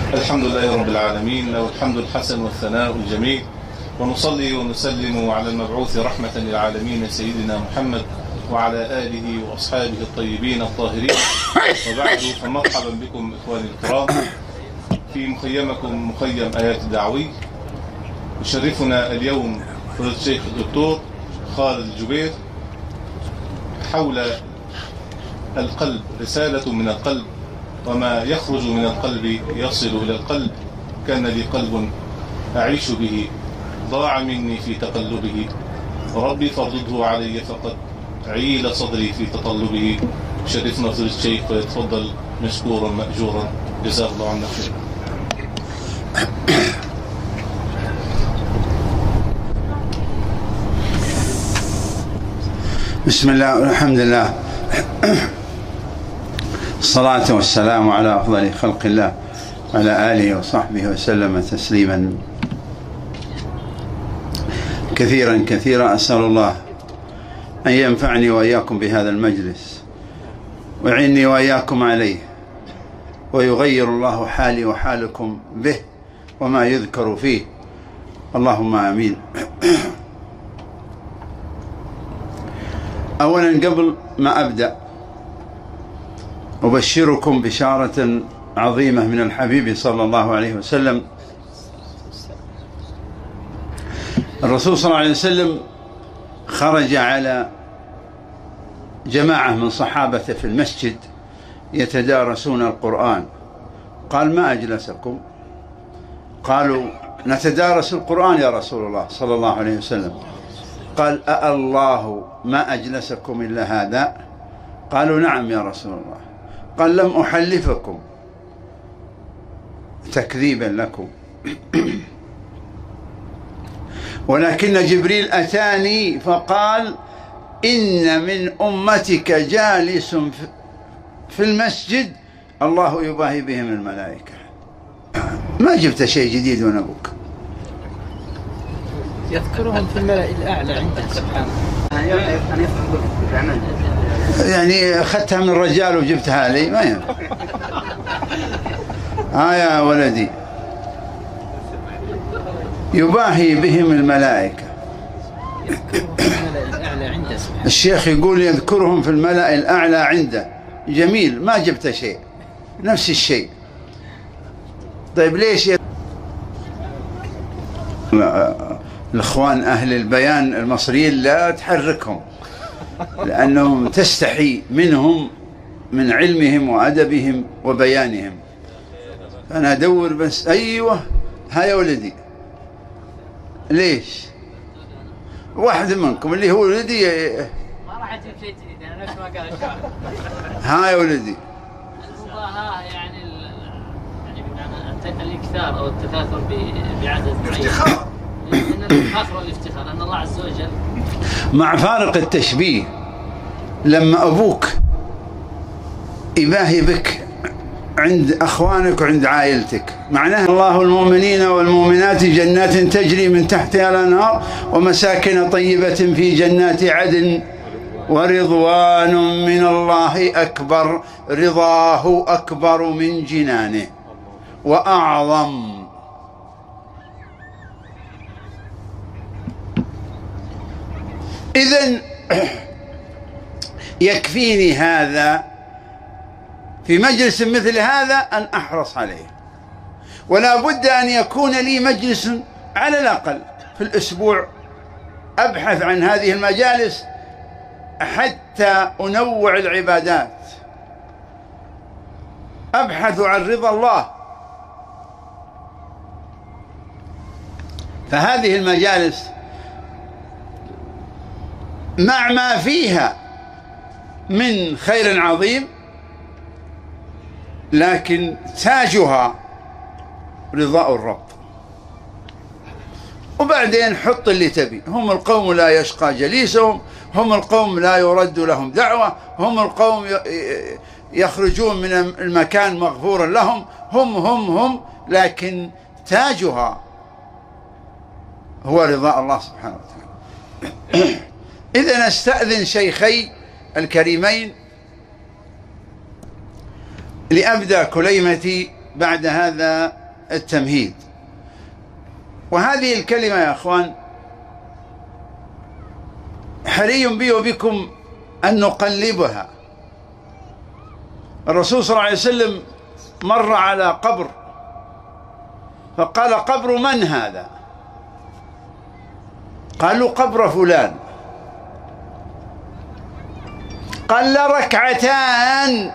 الحمد لله رب العالمين، له الحمد الحسن والثناء الجميل، ونصلي ونسلم على المبعوث رحمة للعالمين سيدنا محمد وعلى آله وأصحابه الطيبين الطاهرين. وبعد، فمرحبا بكم إخواني الكرام في مخيمكم مخيم آيات الدعوي. يشرفنا اليوم فضيلة الشيخ الدكتور خالد الجبير حول القلب، رسالة من القلب، وما يخرج من القلب يصل إلى القلب. كان لي قلب أعيش به، ضاع مني في تقلبه، ربي فردده علي فقد عيل صدري في تطلبه. شرفنا فضيلة الشيخ، فيتفضل مشكورا مأجورا، جزاه الله عنا خير. بسم الله والحمد لله، الصلاة والسلام على أفضل خلق الله وعلى آله وصحبه وسلم تسليما كثيرا كثيرا. أسأل الله أن ينفعني وإياكم بهذا المجلس ويعني وإياكم عليه، ويغير الله حالي وحالكم به وما يذكر فيه، اللهم آمين. أولا، قبل ما أبدأ أبشركم بشارة عظيمة من الحبيب صلى الله عليه وسلم. الرسول صلى الله عليه وسلم خرج على جماعة من صحابته في المسجد يتدارسون القرآن. قال: ما أجلسكم؟ قالوا: نتدارس القرآن يا رسول الله صلى الله عليه وسلم. قال: أالله ما أجلسكم إلا هذا؟ قالوا: نعم يا رسول الله. قال: لم أحلفكم تكذيبا لكم، ولكن جبريل أتاني فقال: إن من أمتك جالس في المسجد الله يباهي بهم الملائكة. ما جبت شيء جديد ونبوك. يذكرهم في الملأ الأعلى عنده سبحانه. يعني أخذتها من الرجال وجبتها لي، ما ينفع. يا ولدي، يباهي بهم الملائكة. الشيخ يقول يذكرهم في الملأ الأعلى عنده. جميل، ما جبت شيء، نفس الشيء. طيب ليش الإخوان أهل البيان المصريين لا تحركهم، لأنهم تستحي منهم، من علمهم وأدبهم وبيانهم. أنا أدور بس. أيوة، يا ولدي، ليش واحد منكم اللي هو ولدي ما راح أجيب شيء جديد، أنا نفس ما قال الشاعر. يا ولدي، المضاهاة يعني الإكثار أو التكاثر بعدد معين، إن الفخر والافتخار أن الله عز وجل مع فارق التشبيه. لما أبوك يباهي بك عند أخوانك وعند عائلتك، معناه الله المؤمنين والمؤمنات جنات تجري من تحتها الأنهار ومساكن طيبة في جنات عدن ورضوان من الله أكبر، رضاه أكبر من جنانه وأعظم. إذن يكفيني هذا في مجلس مثل هذا أن أحرص عليه، ولا بد أن يكون لي مجلس على الأقل في الأسبوع أبحث عن هذه المجالس حتى أنوع العبادات، أبحث عن رضا الله. فهذه المجالس مع ما فيها من خير عظيم، لكن تاجها رضاء الرب. وبعدين حط اللي تبي. هم القوم لا يشقى جليسهم، هم القوم لا يرد لهم دعوة، هم القوم يخرجون من المكان مغفورا لهم، هم لكن تاجها هو رضاء الله سبحانه وتعالى. إذن أستأذن شيخي الكريمين لأبدأ كليمتي بعد هذا التمهيد. وهذه الكلمة يا أخوان حري بي وبكم أن نقلبها. الرسول صلى الله عليه وسلم مر على قبر فقال: قبر من هذا؟ قالوا: قبر فلان. قال: لركعتان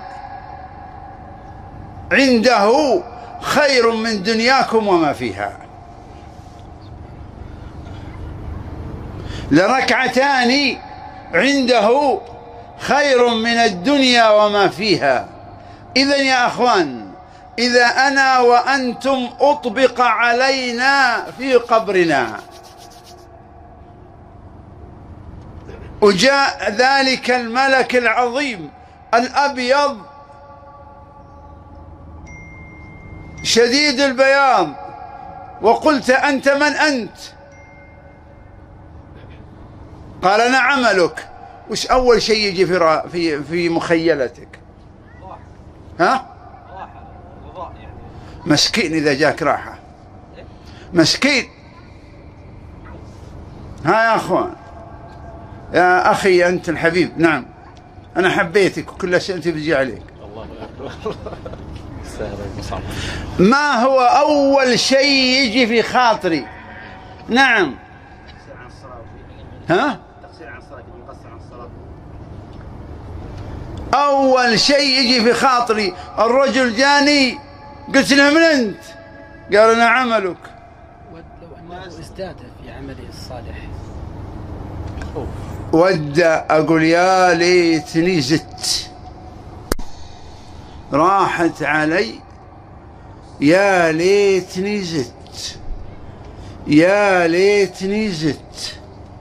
عنده خير من دنياكم وما فيها. لركعتان عنده خير من الدنيا وما فيها. إذن يا أخوان، إذا أنا وأنتم أطبق علينا في قبرنا وجاء ذلك الملك العظيم الأبيض شديد البياض وقلت: أنت من أنت؟ قال: أنا عملك. وش أول شيء يجي في مخيلتك؟ ها؟ مسكين إذا جاك راحة، مسكين. ها يا أخوان، يا أخي أنت الحبيب، نعم أنا حبيتك وكل شيء أنت بيجي عليك. الله أكبر. ما هو أول شيء يجي في خاطري؟ نعم. ها؟ أول شيء يجي في خاطري الرجل جاني قلت له: من أنت؟ قال: أنا عملك. لو أنه ازداد في عمله الصالح ود أقول يا ليتني زدت، راحت علي، يا ليتني زدت، يا ليتني زدت.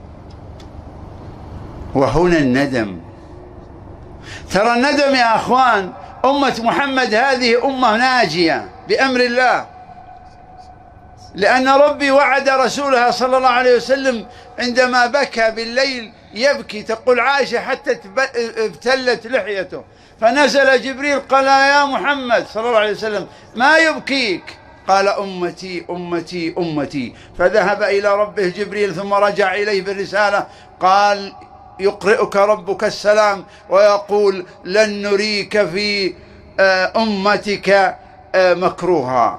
وهنا الندم. ترى الندم يا أخوان، أمة محمد هذه أمة ناجية بأمر الله، لأن ربي وعد رسولها صلى الله عليه وسلم عندما بكى بالليل يبكي، تقول عائشة حتى ابتلت لحيته، فنزل جبريل قال: يا محمد صلى الله عليه وسلم ما يبكيك؟ قال: أمتي أمتي أمتي. فذهب إلى ربه جبريل ثم رجع إليه بالرسالة قال: يقرئك ربك السلام ويقول: لن نريك في أمتك مكروها.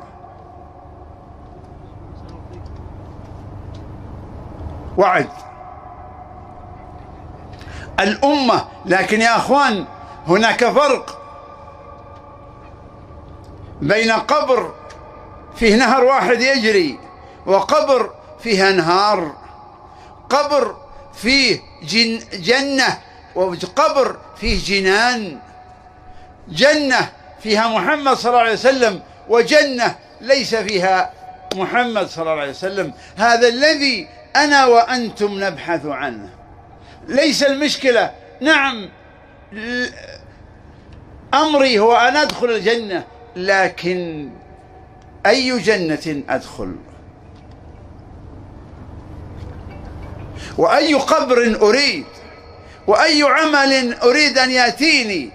وعد الأمة. لكن يا أخوان هناك فرق بين قبر فيه نهر واحد يجري وقبر فيه أنهار، قبر فيه جنة وقبر فيه جنان، جنة فيها محمد صلى الله عليه وسلم وجنة ليس فيها محمد صلى الله عليه وسلم. هذا الذي أنا وأنتم نبحث عنه. ليس المشكلة، نعم أمري هو أن أدخل الجنة، لكن أي جنة أدخل؟ وأي قبر أريد؟ وأي عمل أريد أن يأتيني؟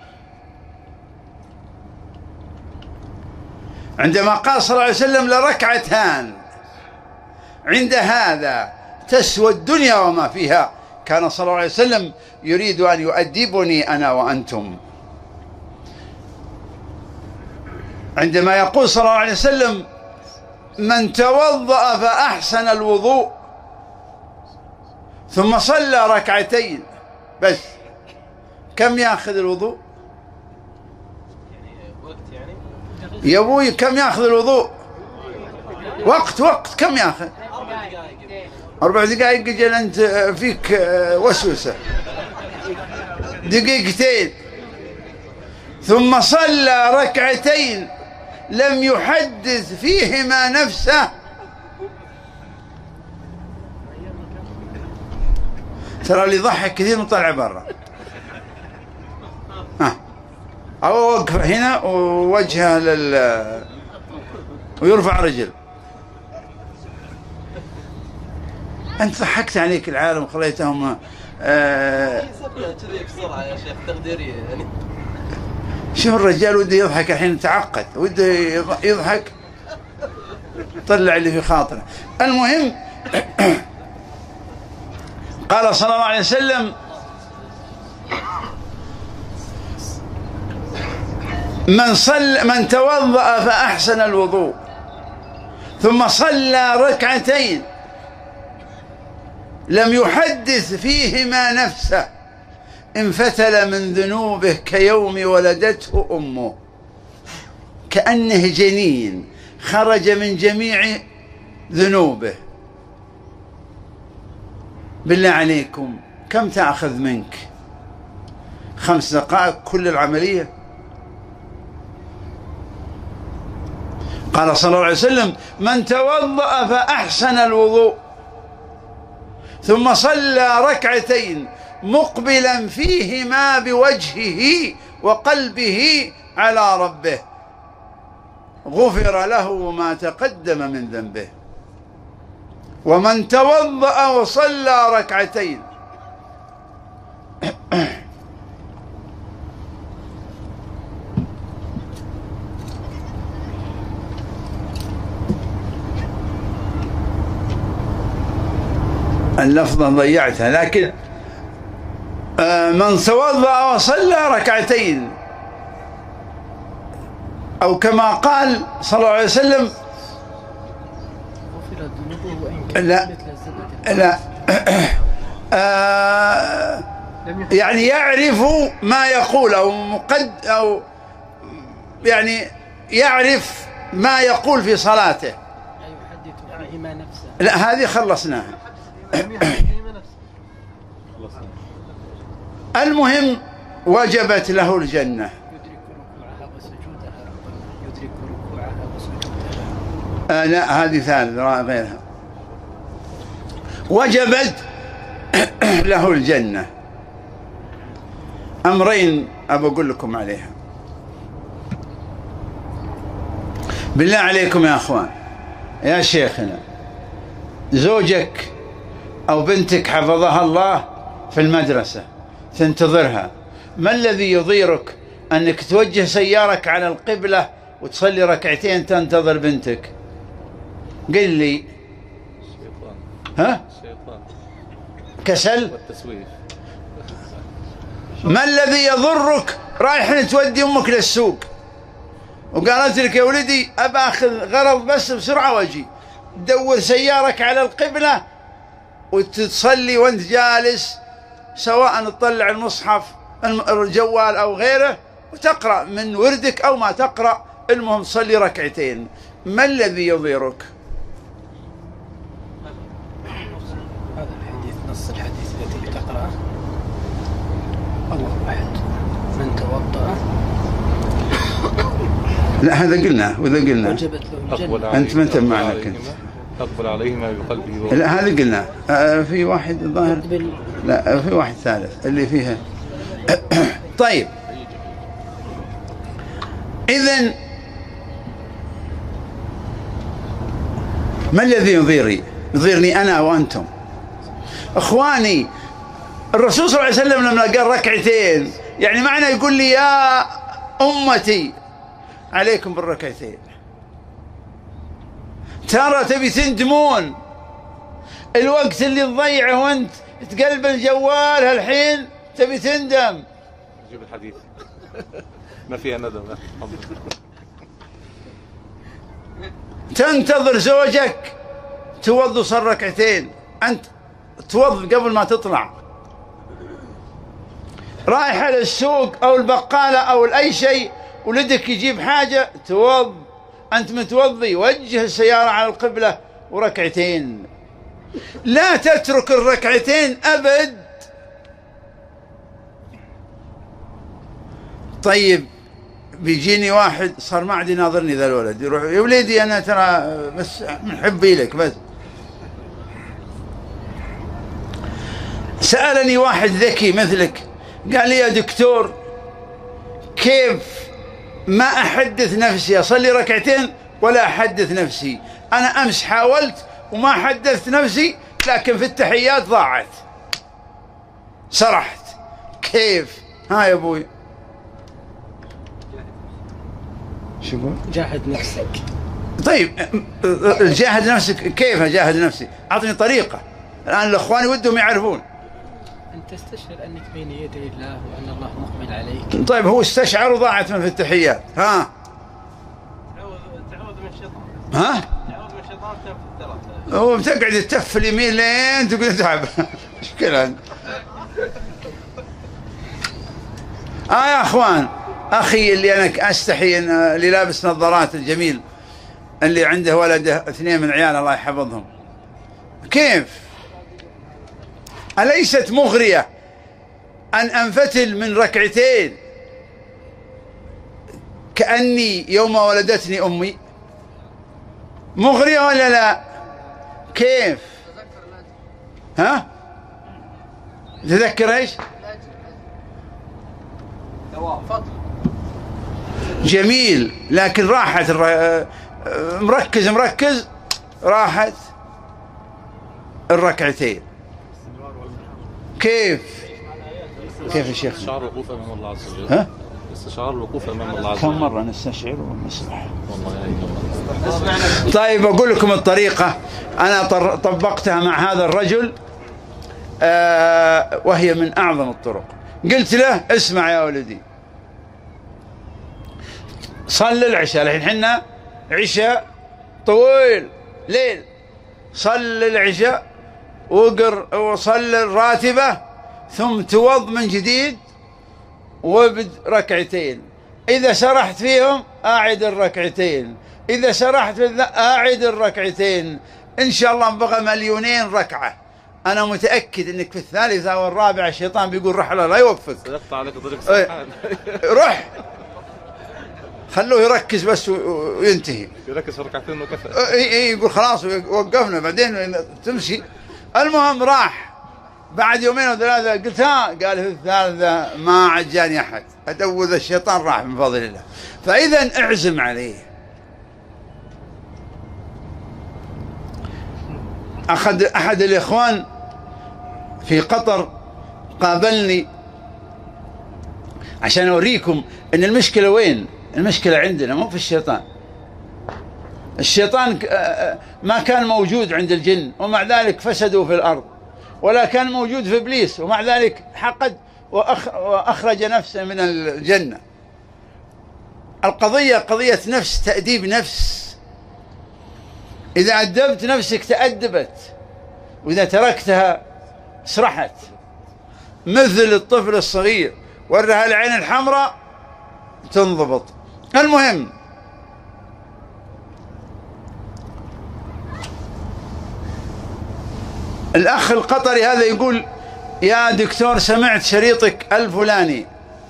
عندما قال صلى الله عليه وسلم: لركعتان عند هذا تسوى الدنيا وما فيها، كان صلى الله عليه وسلم يريد أن يؤدبني أنا وأنتم. عندما يقول صلى الله عليه وسلم: من توضأ فأحسن الوضوء ثم صلى ركعتين بس، كم يأخذ الوضوء؟ يا أبوي كم يأخذ الوضوء؟ وقت كم يأخذ؟ 4 دقائق. جل أنت فيك وسوسة. دقيقتين. ثم صلى ركعتين لم يحدث فيهما نفسه. ترى اللي يضحك كثير مطلع برا. أو وقف هنا ووجهه ويرفع رجل. أنت ضحكت عليك العالم وخليتهم بسرعة يا شيخ تقديرية يعني. شوف الرجال وده يضحك الحين تعقد، وده يضحك طلع اللي في خاطره. المهم قال صلى الله عليه وسلم: من توضأ فأحسن الوضوء ثم صلى ركعتين لم يحدث فيهما نفسه انفتل من ذنوبه كيوم ولدته أمه. كأنه جنين خرج من جميع ذنوبه. بالله عليكم كم تأخذ منك؟ 5 دقائق كل العملية. قال صلى الله عليه وسلم: من توضأ فأحسن الوضوء ثم صلى ركعتين مقبلا فيهما بوجهه وقلبه على ربه غفر له ما تقدم من ذنبه. ومن توضأ وصلى ركعتين اللفظة ضيعتها، لكن من توضأ وصلى ركعتين، أو كما قال صلى الله عليه وسلم: لا يعني يعرف ما يقول أو يعني يعرف ما يقول في صلاته. لا هذه خلصناها. المهم وجبت له الجنة. لا هذه ثالث غيرها. وجبت له الجنة. أمرين أبى أقول لكم عليها بالله عليكم يا أخوان. يا شيخنا، زوجك أو بنتك حفظها الله في المدرسة تنتظرها، ما الذي يضيرك أنك توجه سيارك على القبلة وتصلي ركعتين تنتظر بنتك؟ قل لي. ها؟ كسل والتسويف. ما الذي يضرك رايح تودي أمك للسوق وقالت لك يا ولدي أبى أخذ غرض بس بسرعة وأجي، تدور سيارك على القبلة وتصلي وانت جالس، سواء تطلع المصحف الجوال أو غيره وتقرأ من وردك أو ما تقرأ، المهم تصلي ركعتين. ما الذي يضيرك؟ هذا الحديث، نص الحديث الذي تقرأه: الله أحد من توضأ. لا هذا قلناه وإذا قلنا وجبت له الجنة. أنت ما تم معنا كنت. أقبل عليهما بقلبه. لا هذا قلناه. في واحد ظاهر، لا في واحد ثالث اللي فيها. طيب إذن ما الذي يضيرني أنا وأنتم إخواني؟ الرسول صلى الله عليه وسلم لما قال ركعتين يعني معنى يقول لي يا أمتي عليكم بالركعتين. ترى تبي تندمون الوقت اللي تضيعه وانت تقلب الجوال هالحين، تبي تندم. جيب الحديث ما فيها ندم. تنتظر زوجك توضي صار ركعتين، أنت توضي قبل ما تطلع، رايح على السوق أو البقالة أو أي شيء ولدك يجيب حاجة توضي، أنت متوضي، وجه السيارة على القبلة وركعتين. لا تترك الركعتين أبد. طيب بيجيني واحد صار ما عاد يناظرني ذا الولد، يروح يا وليدي أنا ترى بس من حبي لك بس. سألني واحد ذكي مثلك قال لي يا دكتور كيف ما أحدث نفسي أصلي ركعتين ولا أحدث نفسي؟ أنا أمس حاولت وما حدثت نفسي، لكن في التحيات ضاعت سرحت. كيف؟ ها يا أبوي؟ شو يقول؟ جاهد نفسك. طيب جاهد نفسك، كيف أجاهد نفسي؟ أعطني طريقة. الآن الأخوان ودهم يعرفون. أن تستشعر أنك بين يدي الله وأن الله مقبل عليك. طيب هو استشعر وضاعت من في التحيات. ها؟ تعوذ من الشيطان. ها؟ تعوذ من الشيطان تنف الثلاث. هو بتقعد تتف اليمين لين تقول تعب. مشكلة. يا أخوان، أخي اللي أنا أستحي اللي لابس نظارات الجميل، اللي عنده ولده 2 من عيال الله يحفظهم، كيف؟ أليست مغرية أن أنفتل من ركعتين كأني يوم ولدتني أمي؟ مغرية ولا لا؟ كيف؟ ها؟ تذكر ايش؟ جميل، لكن راحت مركز راحت الركعتين. كيف يا شيخ؟ استشعار الوقوف امام الله عز وجل. ها؟ استشعار الوقوف امام الله عز وجل. كم مرة نستشعر ونسمح؟ والله طيب أقول لكم الطريقة، أنا طبقتها مع هذا الرجل وهي من أعظم الطرق. قلت له اسمع يا ولدي، صل العشاء، الحين حنا عشاء طويل ليل، صل العشاء وصل الراتبة، ثم توض من جديد وابد ركعتين. إذا سرحت فيهم أعد الركعتين، إذا سرحت أعد الركعتين، إن شاء الله بغى 2,000,000 ركعة. أنا متأكد أنك في الثالثة والرابعة الشيطان بيقول رحلة لا يوفق. سيقطع عليك طريق سرحان. روح خلوه يركز بس وينتهي. يركز في ركعتين وكفى. يقول خلاص وقفنا بعدين تمشي. المهم راح بعد 2 أو 3 قلت ها، قال في الثالثة ما عاد جاني أحد، أدوذ الشيطان راح من فضل الله. فإذا اعزم عليه. أحد الإخوان في قطر قابلني عشان أوريكم أن المشكلة وين. المشكلة عندنا مو في الشيطان. الشيطان ما كان موجود عند الجن ومع ذلك فسدوا في الأرض، ولا كان موجود في إبليس ومع ذلك حقد وأخرج نفسه من الجنة. القضية قضية نفس، تأديب نفس. إذا أدبت نفسك تأدبت، وإذا تركتها سرحت. مثل الطفل الصغير ورها العين الحمراء تنضبط. المهم الأخ القطري هذا يقول يا دكتور سمعت شريطك الفلاني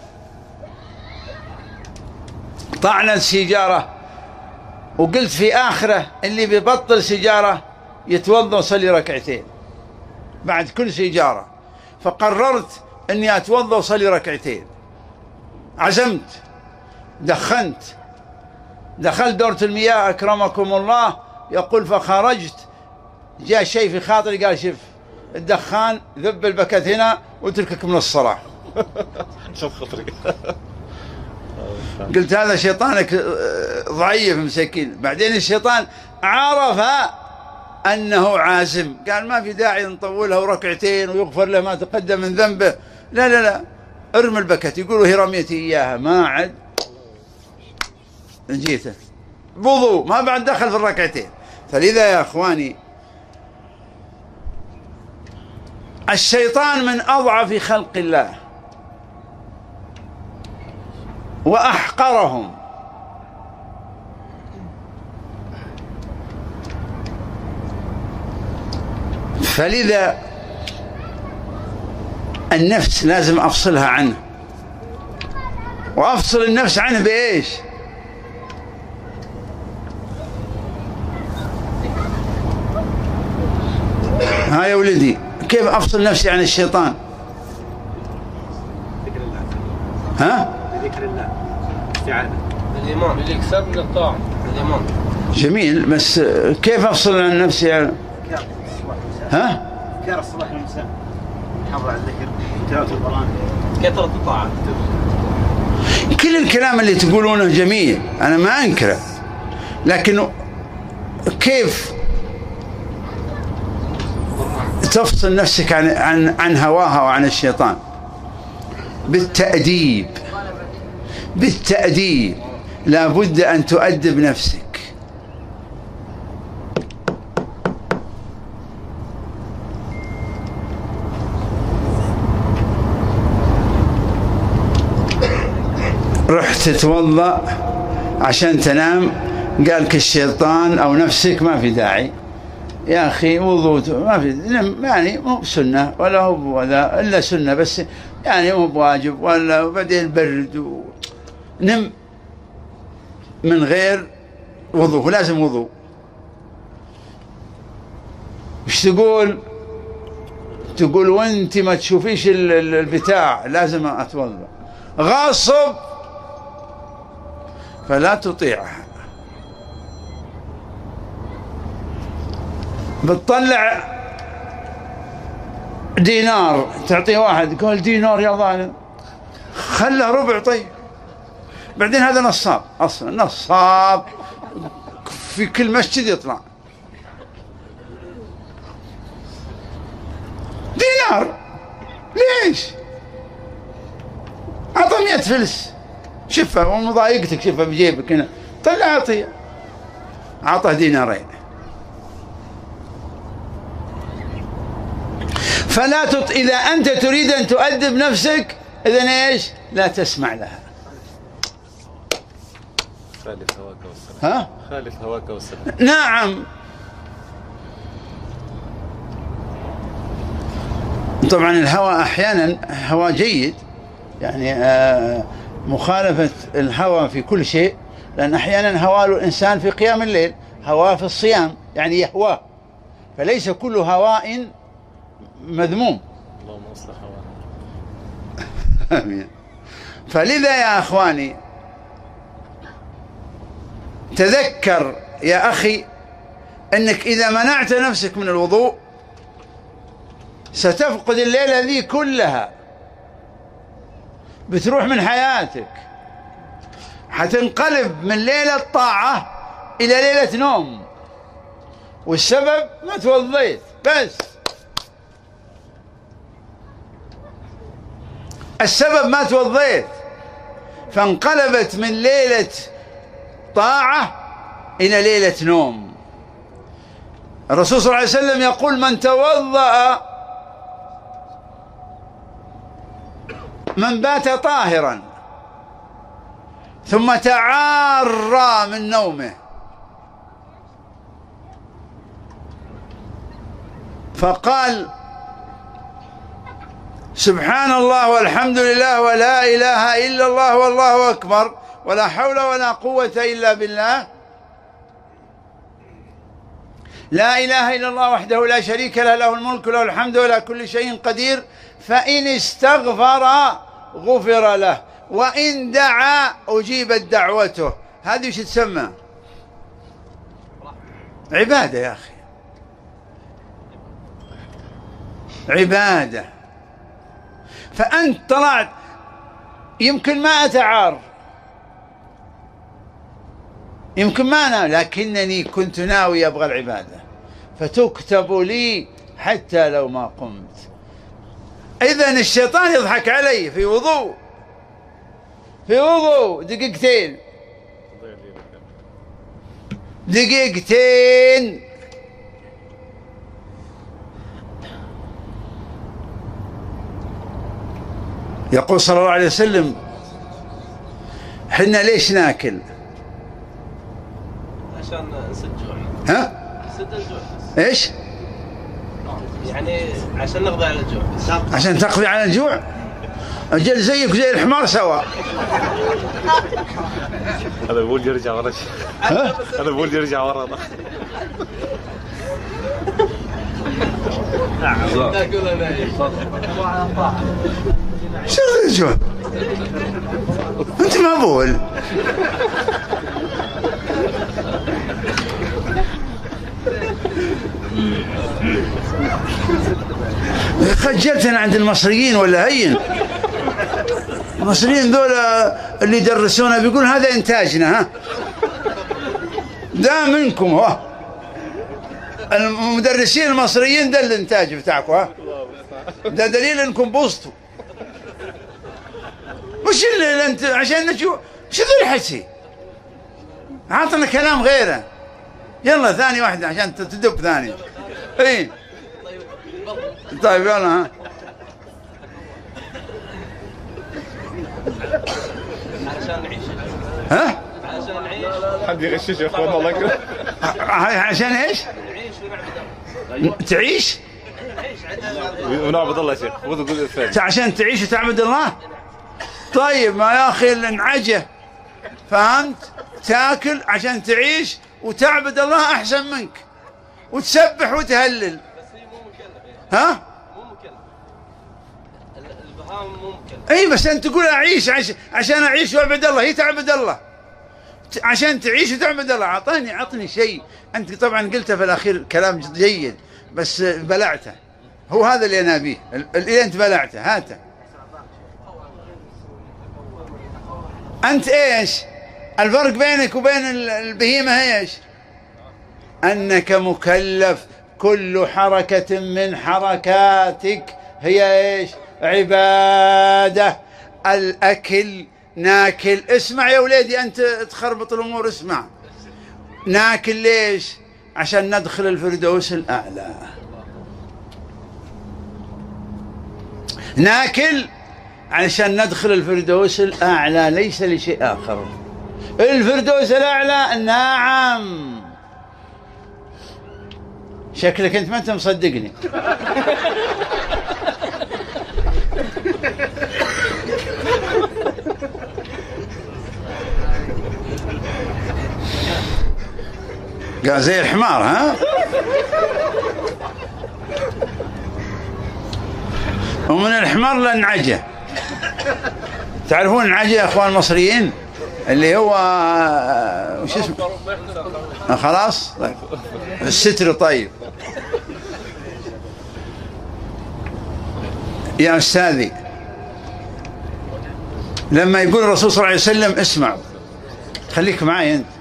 طعن السيجارة، وقلت في آخره اللي بيبطل سيجارة يتوضأ ويصلي ركعتين بعد كل سيجارة. فقررت أني أتوضأ وصلي ركعتين. عزمت، دخلت دورة المياه أكرمكم الله، يقول فخرجت جاء شيء في خاطري قال شوف الدخان ذب البكت هنا وتركك من الصلاة. شوف خطري. قلت هذا شيطانك ضعيف مسكين. بعدين الشيطان عرف أنه عازم، قال ما في داعي نطولها وركعتين ويغفر له ما تقدم من ذنبه. لا ارمي البكت. يقولوا هي رميتي إياها ما عد جيته بوضوء ما بعد دخل في الركعتين. فلذا يا أخواني الشيطان من أضعف خلق الله وأحقرهم. فلذا النفس لازم أفصلها عنه. وأفصل النفس عنه بإيش؟ ها يا ولدي كيف أفصل نفسي عن الشيطان؟ ذكر الله. ها؟ بذكر الله. استعانة. بالإيمان. بالإكثار من الطاعة. بالإيمان. جميل، بس كيف أفصل عن نفسي ها؟ أذكار الصباح والمساء. حافظ على الذكر. تلاوة القرآن. كثرة الطاعة. كل الكلام اللي تقولونه جميل، أنا ما أنكره، لكن كيف تفصل نفسك عن هواها وعن الشيطان؟ بالتأديب، بالتأديب، لا بد أن تؤدب نفسك. رحت تتوضأ عشان تنام، قالك الشيطان أو نفسك ما في داعي يا أخي، وضوء ما في، يعني مو بسنة ولا هو ولا إلا سنة بس، يعني مو بواجب، ولا بعدين برد نم من غير وضوء، لازم وضوء. وش تقول؟ تقول وانت ما تشوفيش البتاع لازم أتوضأ، غاصب، فلا تطيعها. بتطلع دينار تعطيه واحد، قال دينار يا ظالم، خله ربع، طيب بعدين هذا نصاب، اصلا نصاب في كل مسجد يطلع دينار، ليش؟ اعطى 100 فلس، شفه ومضايقتك، شفه بجيبك هنا، طلع اعطيه، اعطاه دينارين. فلا إذا أنت تريد أن تؤدب نفسك، إذن إيش؟ لا تسمع لها. خالف هواك والسلام. ها؟ خالف هواك والسلام. نعم. طبعا الهوى أحيانا هوى جيد، يعني مخالفة الهوى في كل شيء، لأن أحيانا هوى الإنسان في قيام الليل، هوى في الصيام، يعني يهواه، فليس كل هواء مذموم. اللهم اصلح هوانا. آمين. فلذا يا أخواني تذكر يا أخي أنك إذا منعت نفسك من الوضوء ستفقد الليلة ذي كلها، بتروح من حياتك، حتنقلب من ليلة طاعة إلى ليلة نوم، والسبب ما توضيت بس، السبب ما توضيت، فانقلبت من ليلة طاعة إلى ليلة نوم. الرسول صلى الله عليه وسلم يقول من توضأ، من بات طاهرا ثم تعار من نومه فقال سبحان الله والحمد لله ولا إله إلا الله والله أكبر ولا حول ولا قوة إلا بالله، لا إله إلا الله وحده لا شريك له، له الملك وله الحمد وعلى كل شيء قدير، فإن استغفر غفر له وإن دعا أجيبت دعوته. هذه وش تسمى؟ عبادة يا أخي، عبادة. فأنت طلعت يمكن ما أتعار، يمكن ما أنا، لكنني كنت ناوي أبغى العبادة، فتكتب لي حتى لو ما قمت. إذن الشيطان يضحك علي في وضوء، في وضوء دقيقتين، دقيقتين، يقول صلى الله عليه وسلم حنا ليش ناكل؟ عشان نسد جوع. ها؟ نسد الجوع. ايش؟ يعني عشان نقضي على الجوع. عشان تقضي على الجوع؟ أجل زيك زي الحمار سوا. هذا بقول يرجع ورا، هذا بقول يرجع ورا. شو الجوع؟ أنت ما بقول. خجلت أنا عند المصريين ولا هين؟ المصريين ذول اللي يدرسونا بيقول هذا إنتاجنا، ها ده منكم، ها المدرسين المصريين ده الإنتاج بتاعكم، ها ده دليل إنكم بوظتوا. مش اللي أنت عشان شو ذو الحكي، عطنا كلام غيره. يلا ثاني واحدة عشان تدب ثاني. إيه طيب يلا، ها عشان نعيش. ها عشان نعيش. حد يغشش يا اخوان الله يكرمك. عشان ايش؟ نعيش ونعبد. تعيش ونعبد الله يا شيخ. خذوا الجزء الثاني. عشان تعيش وتعبد الله. طيب ما يا اخي الانعجه، فهمت؟ تاكل عشان تعيش وتعبد الله احسن منك، وتسبح وتهلل. بس هي مو مكلفة. ها؟ مو مكلفة. البهائم مو مكلفة. اي بس انت تقول اعيش عشان اعيش واعبد الله، هي تعبد الله عشان تعيش وتعبد الله. عطني شيء. انت طبعا قلته في الاخير كلام جيد بس بلعته. هو هذا اللي انا ابيه، اللي انت بلعته هاته. انت ايش الفرق بينك وبين البهيمه؟ ايش؟ انك مكلف، كل حركه من حركاتك هي ايش؟ عباده. الاكل ناكل، اسمع يا وليدي انت تخربط الامور، اسمع. ناكل ليش؟ عشان ندخل الفردوس الاعلى. ناكل علشان ندخل الفردوس الاعلى، ليس لشيء اخر. الفردوس الاعلى نعم. شكلك انت ما انت مصدقني. قال زي الحمار، ها؟ ومن الحمار للنعجة. تعرفون النعجة يا اخوان المصريين؟ اللي هو وش اسمه؟ خلاص طيب. الستر. طيب يا أستاذي، لما يقول الرسول صلى الله عليه وسلم، اسمعوا خليك معي أنت،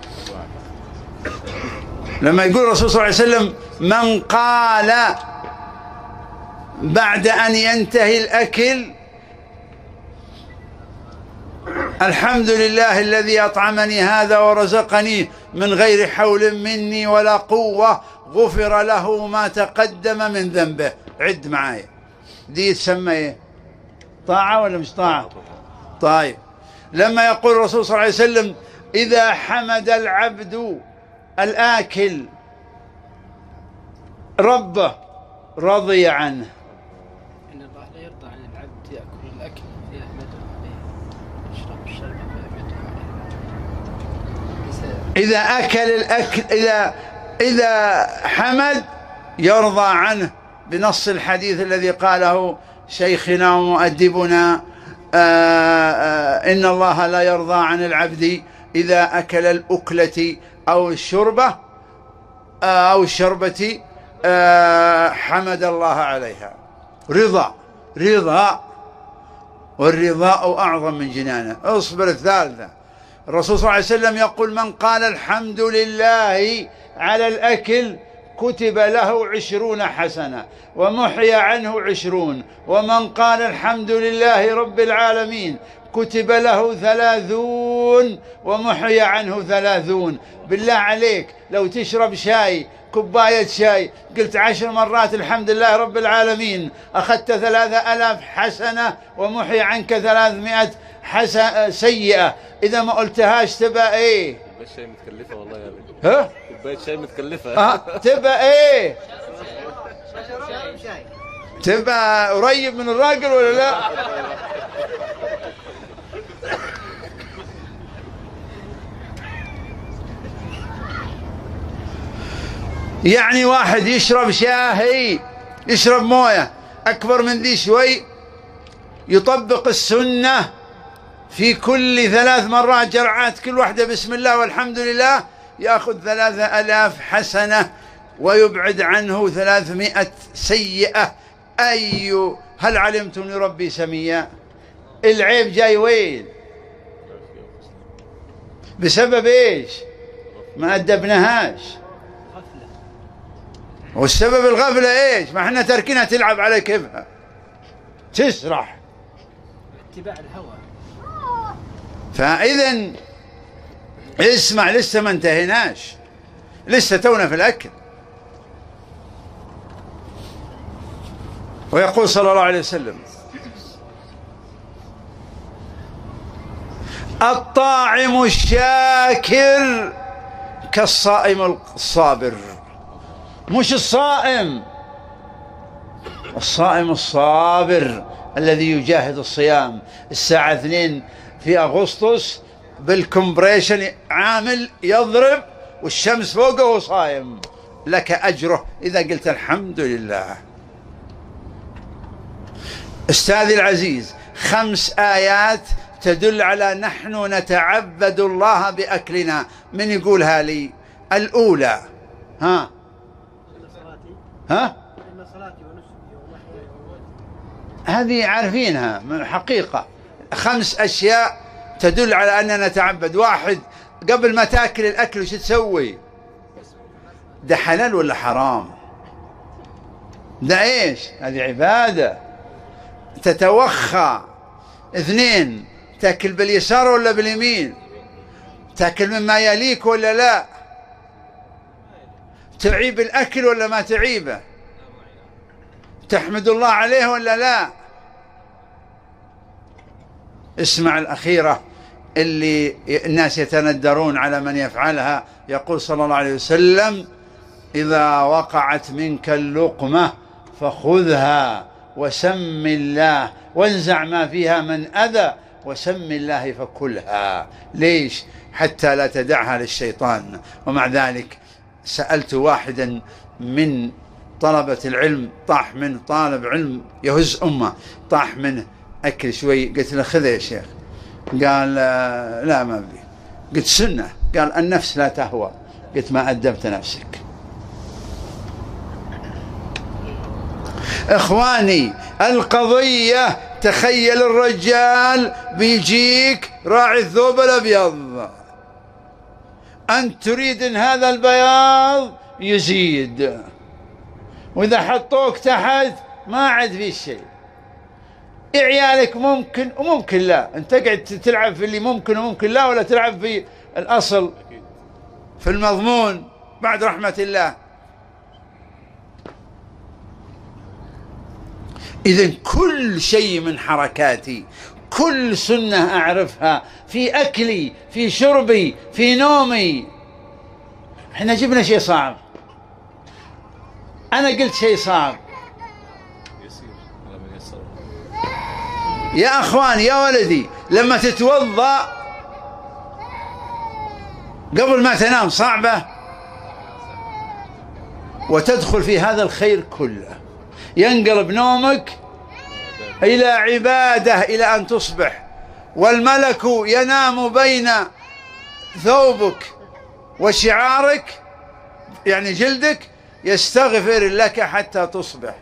لما يقول الرسول صلى الله عليه وسلم من قال بعد أن ينتهي الأكل الحمد لله الذي أطعمني هذا ورزقني من غير حول مني ولا قوة، غفر له ما تقدم من ذنبه. عد معايا، دي تسمى ايه؟ طاعة ولا مش طاعة؟ طيب لما يقول الرسول صلى الله عليه وسلم إذا حمد العبد الآكل ربه رضي عنه. إن الله لا يرضى عن العبد يأكل الأكل فيحمده عليه، يشرب الشرب فيحمده عليه. إذا أكل الأكل، إذا حمد يرضى عنه، بنص الحديث الذي قاله شيخنا ومؤدبنا إن الله لا يرضى عن العبد إذا أكل الأكلة أو الشربة حمد الله عليها. رضا، والرضاء أعظم من جنانه. اصبر الثالثة. الرسول صلى الله عليه وسلم يقول من قال الحمد لله على الأكل كتب له 20 حسنة ومحي عنه 20، ومن قال الحمد لله رب العالمين كتب له 30 ومحي عنه 30. بالله عليك لو تشرب شاي، كوباية شاي، قلت 10 مرات الحمد لله رب العالمين، أخذت 3000 حسنة ومحي عنك 300 سيئة. إذا ما قلتهاش تبقى إيه؟ كوباية شاي متكلفة والله يا بني. ها؟ كوباية شاي متكلفة. تبقى إيه؟ تبقى قريب من الراجل ولا لا؟ يعني واحد يشرب شاهي، يشرب مويه أكبر من ذي شوي، يطبق السنة في كل 3 مرات جرعات، كل واحدة بسم الله والحمد لله، يأخذ 3000 حسنة ويبعد عنه 300 سيئة. هل علمتم لربي سميا؟ العيب جاي وين؟ بسبب ايش؟ ما أدبناهاش. والسبب الغفلة ايش؟ ما احنا تركينها تلعب على كيفها تسرح اتباع الهوى. فإذا اسمع، لسه ما انتهيناش، لسه تونا في الأكل. ويقول صلى الله عليه وسلم: الطاعم الشاكر كالصائم الصابر. مش الصائم الصابر الذي يجاهد الصيام. الساعة 2 في أغسطس بالكمبريشن عامل يضرب والشمس فوقه وصايم، لك أجره إذا قلت الحمد لله. أستاذي العزيز، 5 آيات تدل على نحن نتعبد الله بأكلنا. من يقولها لي؟ الأولى ها هذه عارفينها من حقيقة. 5 أشياء تدل على أننا نتعبد. 1، قبل ما تأكل الأكل وش تسوي؟ ده حلال ولا حرام؟ ده إيش؟ هذه عبادة تتوخى. 2، تأكل باليسار ولا باليمين؟ تأكل مما يليك ولا لا؟ تعيب الأكل ولا ما تعيبه؟ تحمد الله عليه ولا لا؟ اسمع الأخيرة اللي الناس يتندرون على من يفعلها. يقول صلى الله عليه وسلم: إذا وقعت منك اللقمة فخذها وسم الله وانزع ما فيها من أذى وسم الله فكلها. ليش؟ حتى لا تدعها للشيطان. ومع ذلك سألت واحدا من طلبة العلم، طاح منه طالب علم يهز أمه، طاح منه أكل شوي، قلت له خذ يا شيخ. قال لا ما أبي. قلت سنة. قال النفس لا تهوى. قلت ما أدبت نفسك. إخواني القضية، تخيل الرجال بيجيك راعي الثوب الأبيض، أنت تريد أن هذا البياض يزيد، وإذا حطوك تحت ما عاد في شيء. عيالك ممكن وممكن لا، أنت تقعد تلعب في اللي ممكن وممكن لا، ولا تلعب في الأصل في المضمون بعد رحمة الله. إذن كل شيء من حركاتي، كل سنة أعرفها في أكلي، في شربي، في نومي. احنا جبنا شيء صعب، أنا قلت شيء صعب يا أخوان يا ولدي. لما تتوضأ قبل ما تنام صعبة، وتدخل في هذا الخير كله، ينقلب نومك إلى عبادة إلى أن تصبح، والملك ينام بين ثوبك وشعارك يعني جلدك، يستغفر لك حتى تصبح.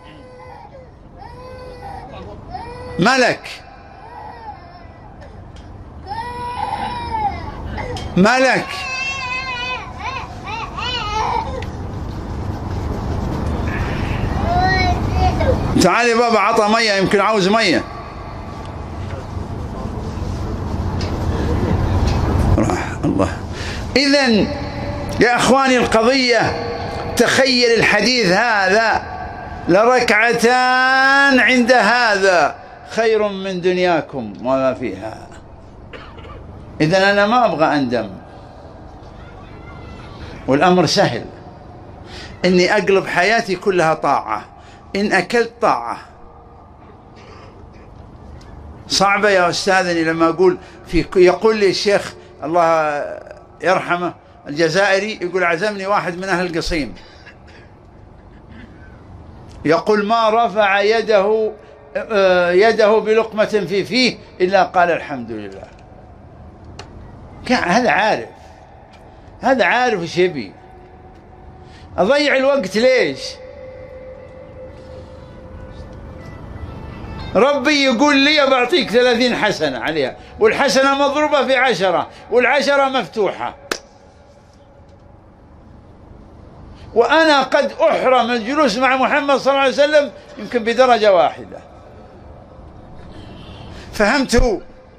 ملك تعال يا بابا، عطى مية، يمكن عاوز مية. راح الله. إذن يا أخواني القضية، تخيل الحديث هذا: لركعتان عند هذا خير من دنياكم وما فيها. إذن أنا ما أبغى أندم، والأمر سهل، إني أقلب حياتي كلها طاعة. إن أكلت طاعة. صعبة يا أستاذني لما أقول يقول لي الشيخ الله يرحمه الجزائري، يقول عزمني واحد من أهل القصيم، يقول ما رفع يده بلقمة في فيه إلا قال الحمد لله. هذا عارف وش يبي. أضيع الوقت ليش؟ ربي يقول لي بعطيك 30 حسنة عليها، والحسنة مضروبة في 10، والعشرة مفتوحة، وأنا قد أحرم الجلوس مع محمد صلى الله عليه وسلم يمكن بدرجة واحدة. فهمتوا؟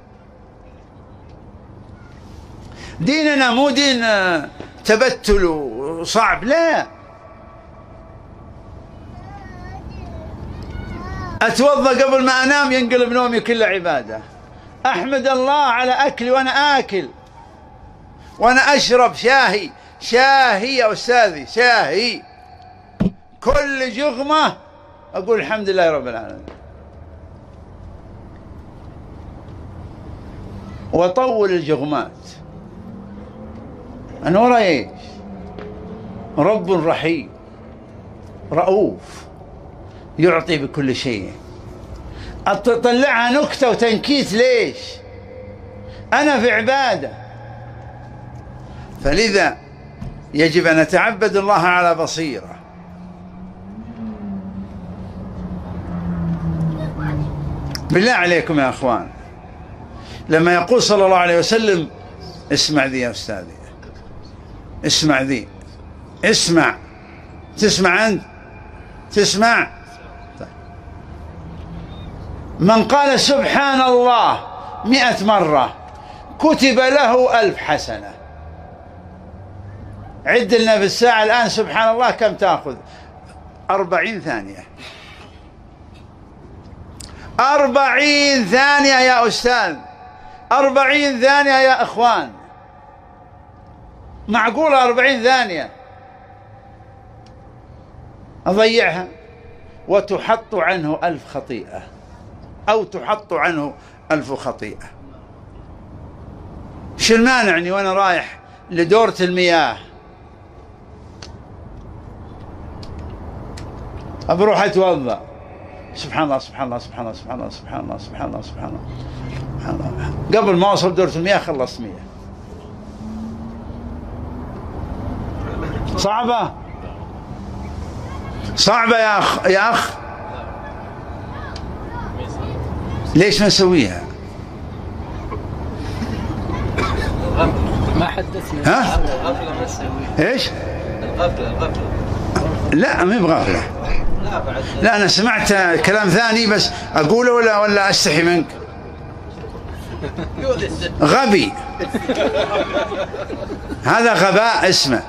ديننا مو دين تبتل وصعب، لا. أتوضأ قبل ما أنام ينقلب نومي كله عبادة. أحمد الله على أكلي وأنا آكل، وأنا أشرب شاهي. شاهي يا أستاذي، شاهي. كل جغمة أقول الحمد لله رب العالمين. وأطول الجغمات. أنا وراي إيش؟ رب رحيم رؤوف يعطي بكل شيء. أطلعها نكتة وتنكيت ليش؟ أنا في عبادة. فلذا يجب أن نتعبد الله على بصيرة. بالله عليكم يا أخوان، لما يقول صلى الله عليه وسلم، اسمع ذي يا أستاذي، اسمع ذي، اسمع. تسمع أنت؟ تسمع؟ طيب. من قال سبحان الله 100 مرة كتب له 1000 حسنة. عد لنا في الساعة الآن سبحان الله كم تأخذ؟ 40 ثانية. 40 ثانية يا أستاذ، 40 ثانية يا إخوان. معقولة 40 ثانية أضيعها؟ وتحط عنه 1000 خطيئة، أو تحط عنه 1000 خطيئة. شو المانعني وأنا رايح لدورة المياه أبروح أتوضأ، سبحان الله سبحان الله سبحان الله سبحان الله سبحان الله سبحان الله سبحان الله سبحان الله، قبل ما أوصل دورة المياه خلصت 100. صعبة؟ صعبة يا أخ. ليش ما نسويها؟ ما حدثنا. ها؟ الغفلة ما نسويها. ايش؟ الغفلة. لا ما بغفلة. لا أنا سمعت كلام ثاني بس أقوله ولا أستحي منك؟ غبي. هذا غباء اسمه.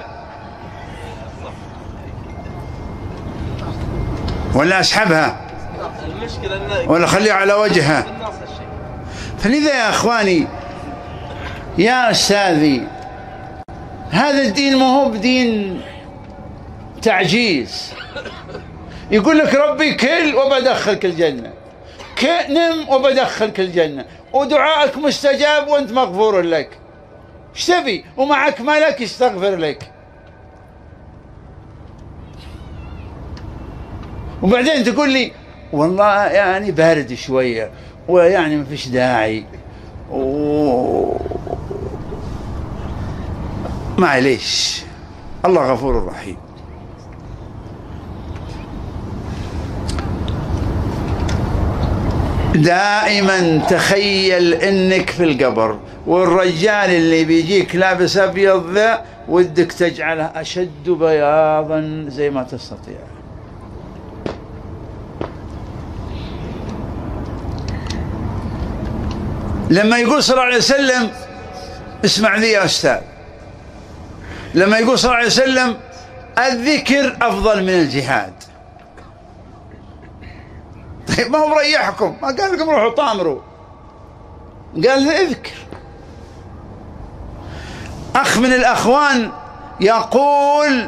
ولا أسحبها ولا خليها على وجهها. فلذا يا أخواني يا أستاذي، هذا الدين ما هو بدين تعجيز. يقول لك ربي كل وبدخلك الجنة، نم وبدخلك الجنة، ودعائك مستجاب وانت مغفور لك. ايش تبي؟ ومعك ملك يستغفر لك. وبعدين تقول لي والله يعني بارد شوية ويعني ما فيش داعي معليش، الله غفور رحيم. دائما تخيل انك في القبر، والرجال اللي بيجيك لابس ابيض ذا ودك تجعله اشد بياضا زي ما تستطيع. لما يقول صلى الله عليه وسلم، اسمع ذي يا أستاذ، لما يقول صلى الله عليه وسلم الذكر أفضل من الجهاد. طيب ما هو مريحكم، ما قال لكم روحوا طامروا، قال اذكر. أخ من الأخوان يقول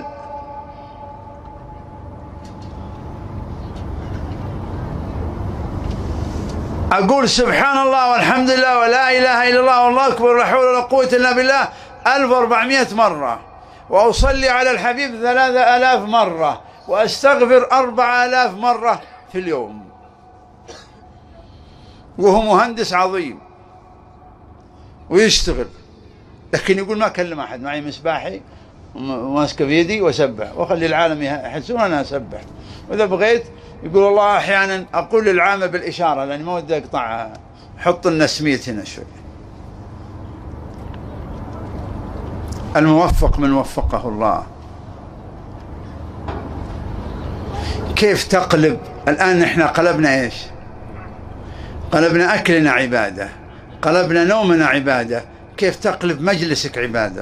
أقول سبحان الله والحمد لله ولا إله إلا الله والله أكبر ولا حول ولا قوة إلا بالله 1400 مرة، وأصلي على الحبيب 3000 مرة، وأستغفر 4000 مرة في اليوم. وهو مهندس عظيم ويشتغل، لكن يقول ما أكلم أحد، معي مسباحي وماسكه في يدي وأسبح وأخلي العالم يحسون أنا أسبح، وإذا بغيت يقول والله أحيانا أقول للعامة بالإشارة لأني ما ودي أقطعها، حط لنا سميت هنا شوي. الموفق من وفقه الله. كيف تقلب الآن؟ إحنا قلبنا إيش؟ قلبنا أكلنا عبادة، قلبنا نومنا عبادة. كيف تقلب مجلسك عبادة؟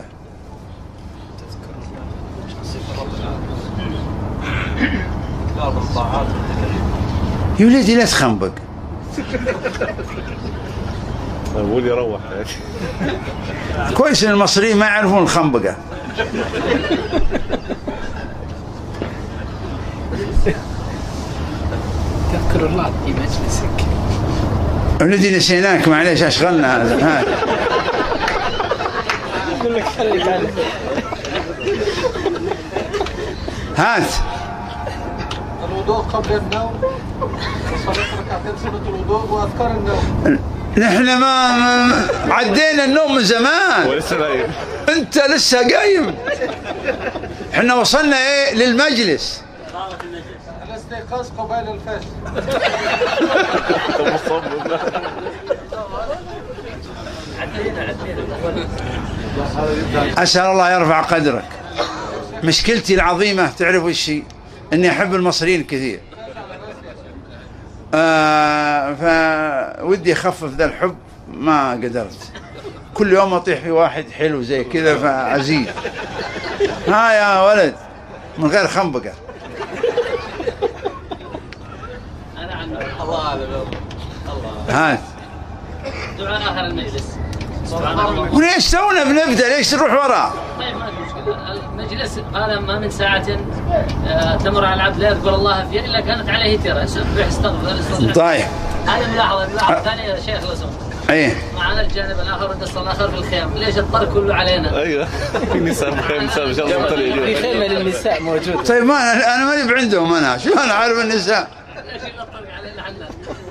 يا ولدي لا تخنبق. أقول يروح. كويس إن المصريين ما يعرفون الخنبقة. تذكر الله في مجلسك. ولدي نسيناك معليش أشغلنا هذا. يقول لك خليك عنه. هات. الوضوء قبل النوم وصلاة ركعتين سنة الوضوء وأذكار النوم. نحن ما عدينا النوم من زمان. ولسه نايم. أنت لسه قايم. احنا وصلنا إيه للمجلس. الاستيقاظ قبيل الفجر. أسأل الله يرفع قدرك. مشكلتي العظيمة تعرفوا الشيء إني أحب المصريين كثير، فودي أخفف ذا الحب ما قدرت. كل يوم أطيح في واحد حلو زي كذا فأزيد. ها يا ولد من غير خنبقة. الله أعلم. هات. دعاء آخر المجلس. وليش تونا بنبدأ؟ ليش نروح وراه؟ طيب ما في مشكلة. المجلس قال ما من ساعة تمر على العبد لا يذكر الله فيها إلا كانت عليه ترى يسبح يستغفر. طيب. هذه ملاحظة. الملاحظة الثانية يا شيخ لو سمحت. ايه. معنا الجانب الآخر والقصة الآخر في الخيام. ليش الطرق كله علينا؟ ايوه. في نساء بخير، نساء ان شاء الله طريق. في خيمة للنساء موجودة. طيب ما أنا ماني بعندهم. أنا شو أنا عارف النساء. ليش الطرق علينا حنا؟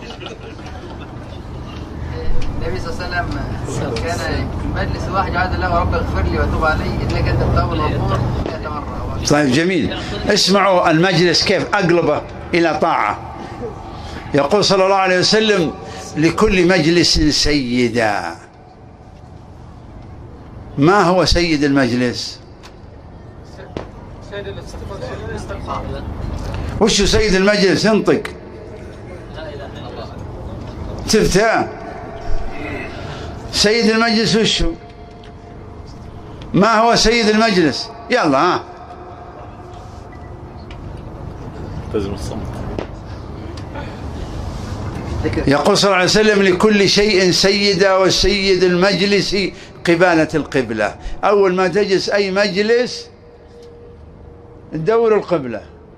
النبي صلى الله عليه وسلم كان مجلس واحد يعاد له رب اغفر لي وتوب علي انك انت التواب الغفور 100 مرة. طيب جميل. اسمعوا المجلس كيف أقلبه إلى طاعة. يقول صلى الله عليه وسلم لكل مجلس سيدا. ما هو سيد المجلس؟ سيد الاستغفار. وش سيد المجلس؟ انطق. تفتح. سيد المجلس وشو؟ ما هو سيد المجلس؟ يلا ها. لازم الصمت. يقول صلى الله عليه وسلم لكل شيء سيدة، والسيد المجلس قبالة القبلة. أول ما تجلس أي مجلس تدور القبلة.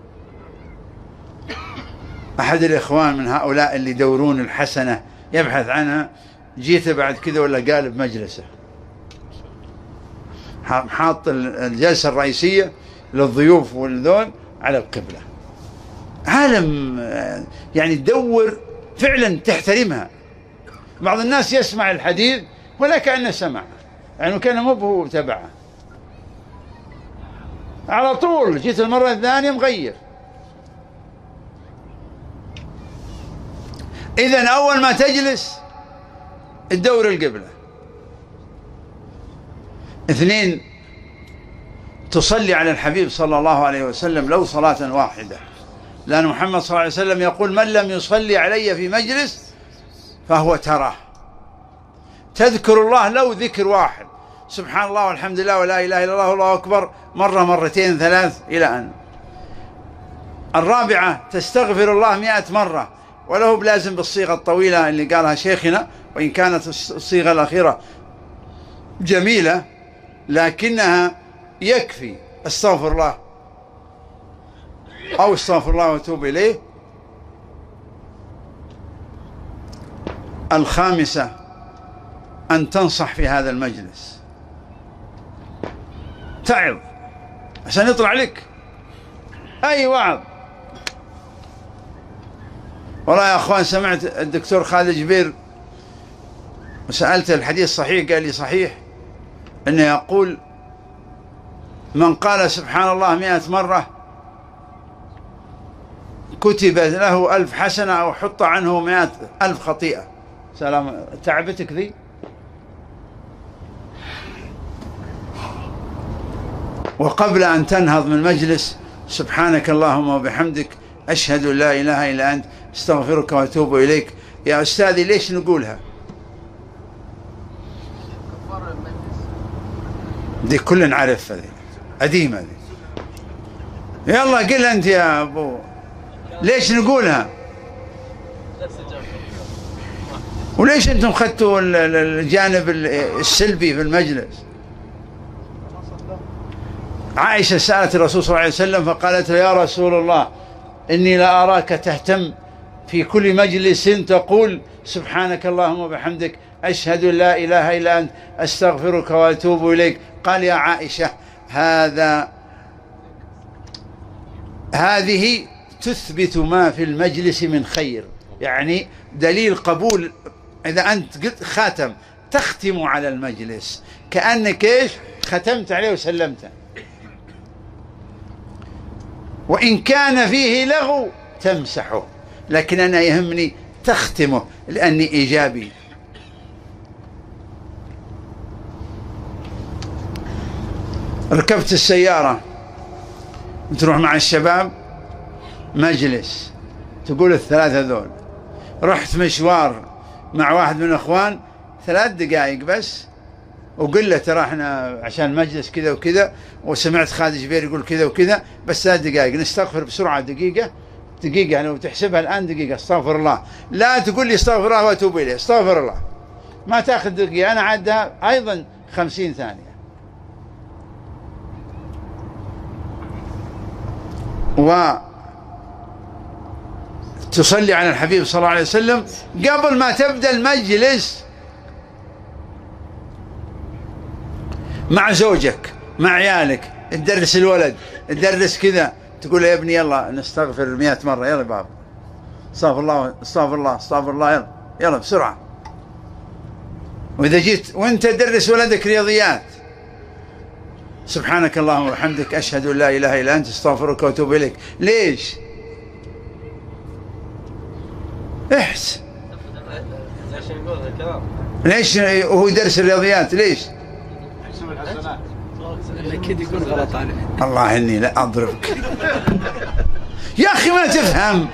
أحد الإخوان من هؤلاء اللي يدورون الحسنة يبحث عنها، جيته بعد كذا ولا قالب مجلسه حاط الجلسة الرئيسية للضيوف والذون على القبلة. عالم يعني تدور فعلا تحترمها. بعض الناس يسمع الحديث ولا كأنه سمع، يعني كان مو هو تبعه. على طول جيت المرة الثانية مغير. إذن أول ما تجلس تدور القبلة. 2 تصلي على الحبيب صلى الله عليه وسلم لو صلاة واحدة، لأن محمد صلى الله عليه وسلم يقول من لم يصلي علي في مجلس فهو تراه. تذكر الله لو ذكر واحد، سبحان الله والحمد لله ولا إله إلا الله والله أكبر، مرة مرتين 3 إلى أن. 4 تستغفر الله 100 مرة، وله بلازم بالصيغة الطويلة اللي قالها شيخنا، وإن كانت الصيغة الأخيرة جميلة لكنها يكفي استغفر الله أو استغفر الله واتوب إليه. 5 أن تنصح في هذا المجلس، تعظ عشان يطلع لك أي وعظ. والله يا أخوان سمعت الدكتور خالد جبير وسألته الحديث صحيح، قال لي صحيح، أنه يقول من قال سبحان الله 100 مرة كتب له 1000 حسنة أو حط عنه 100,000 خطيئة. سلام، تعبتك ذي؟ وقبل أن تنهض من المجلس سبحانك اللهم وبحمدك أشهد أن لا إله إلا أنت استغفرك وأتوب إليك. يا أستاذي ليش نقولها؟ دي كل نعرفها، دي قديمة دي. يلا قل أنت يا أبو، ليش نقولها؟ وليش أنتم خدتوا الجانب السلبي في المجلس؟ عائشة سألت الرسول صلى الله عليه وسلم فقالت له: يا رسول الله إني لا أراك تهتم في كل مجلس تقول سبحانك اللهم وبحمدك أشهد أن لا إله إلا أنت أستغفرك وأتوب إليك. قال: يا عائشة هذه تثبت ما في المجلس من خير، يعني دليل قبول. إذا أنت قلت خاتم تختم على المجلس كأنك إيش ختمت عليه وسلمته، وإن كان فيه لغو تمسحه، لكن أنا يهمني تختمه لأني إيجابي. ركبت السيارة تروح مع الشباب مجلس، تقول الثلاثة ذول. رحت مشوار مع واحد من الأخوان 3 دقائق بس، وقل له ترى احنا عشان مجلس كذا وكذا، وسمعت خالد جبير يقول كذا وكذا، بس 3 دقائق نستغفر بسرعة. دقيقة لو تحسبها الآن دقيقة استغفر الله، لا تقول لي استغفر الله واتوب إليه، استغفر الله ما تاخذ دقيقة، أنا عدها أيضا 50 ثانية. وتصلي على الحبيب صلى الله عليه وسلم قبل ما تبدأ المجلس مع زوجك مع عيالك، تدرس الولد تدرس كذا، تقول له: يا ابني يلا نستغفر 100 مرة، يلا بابا استغفر الله استغفر الله استغفر الله، يلا بسرعة. وإذا جيت وانت تدرس ولدك رياضيات سبحانك اللهم وبحمدك أشهد أن لا إله إلا أنت استغفرك وأتوب إليك. ليش؟ احس ليش وهو يدرس الرياضيات ليش؟ أكيد يقول غلط عليه. الله إني لا أضربك يا أخي ما تفهم.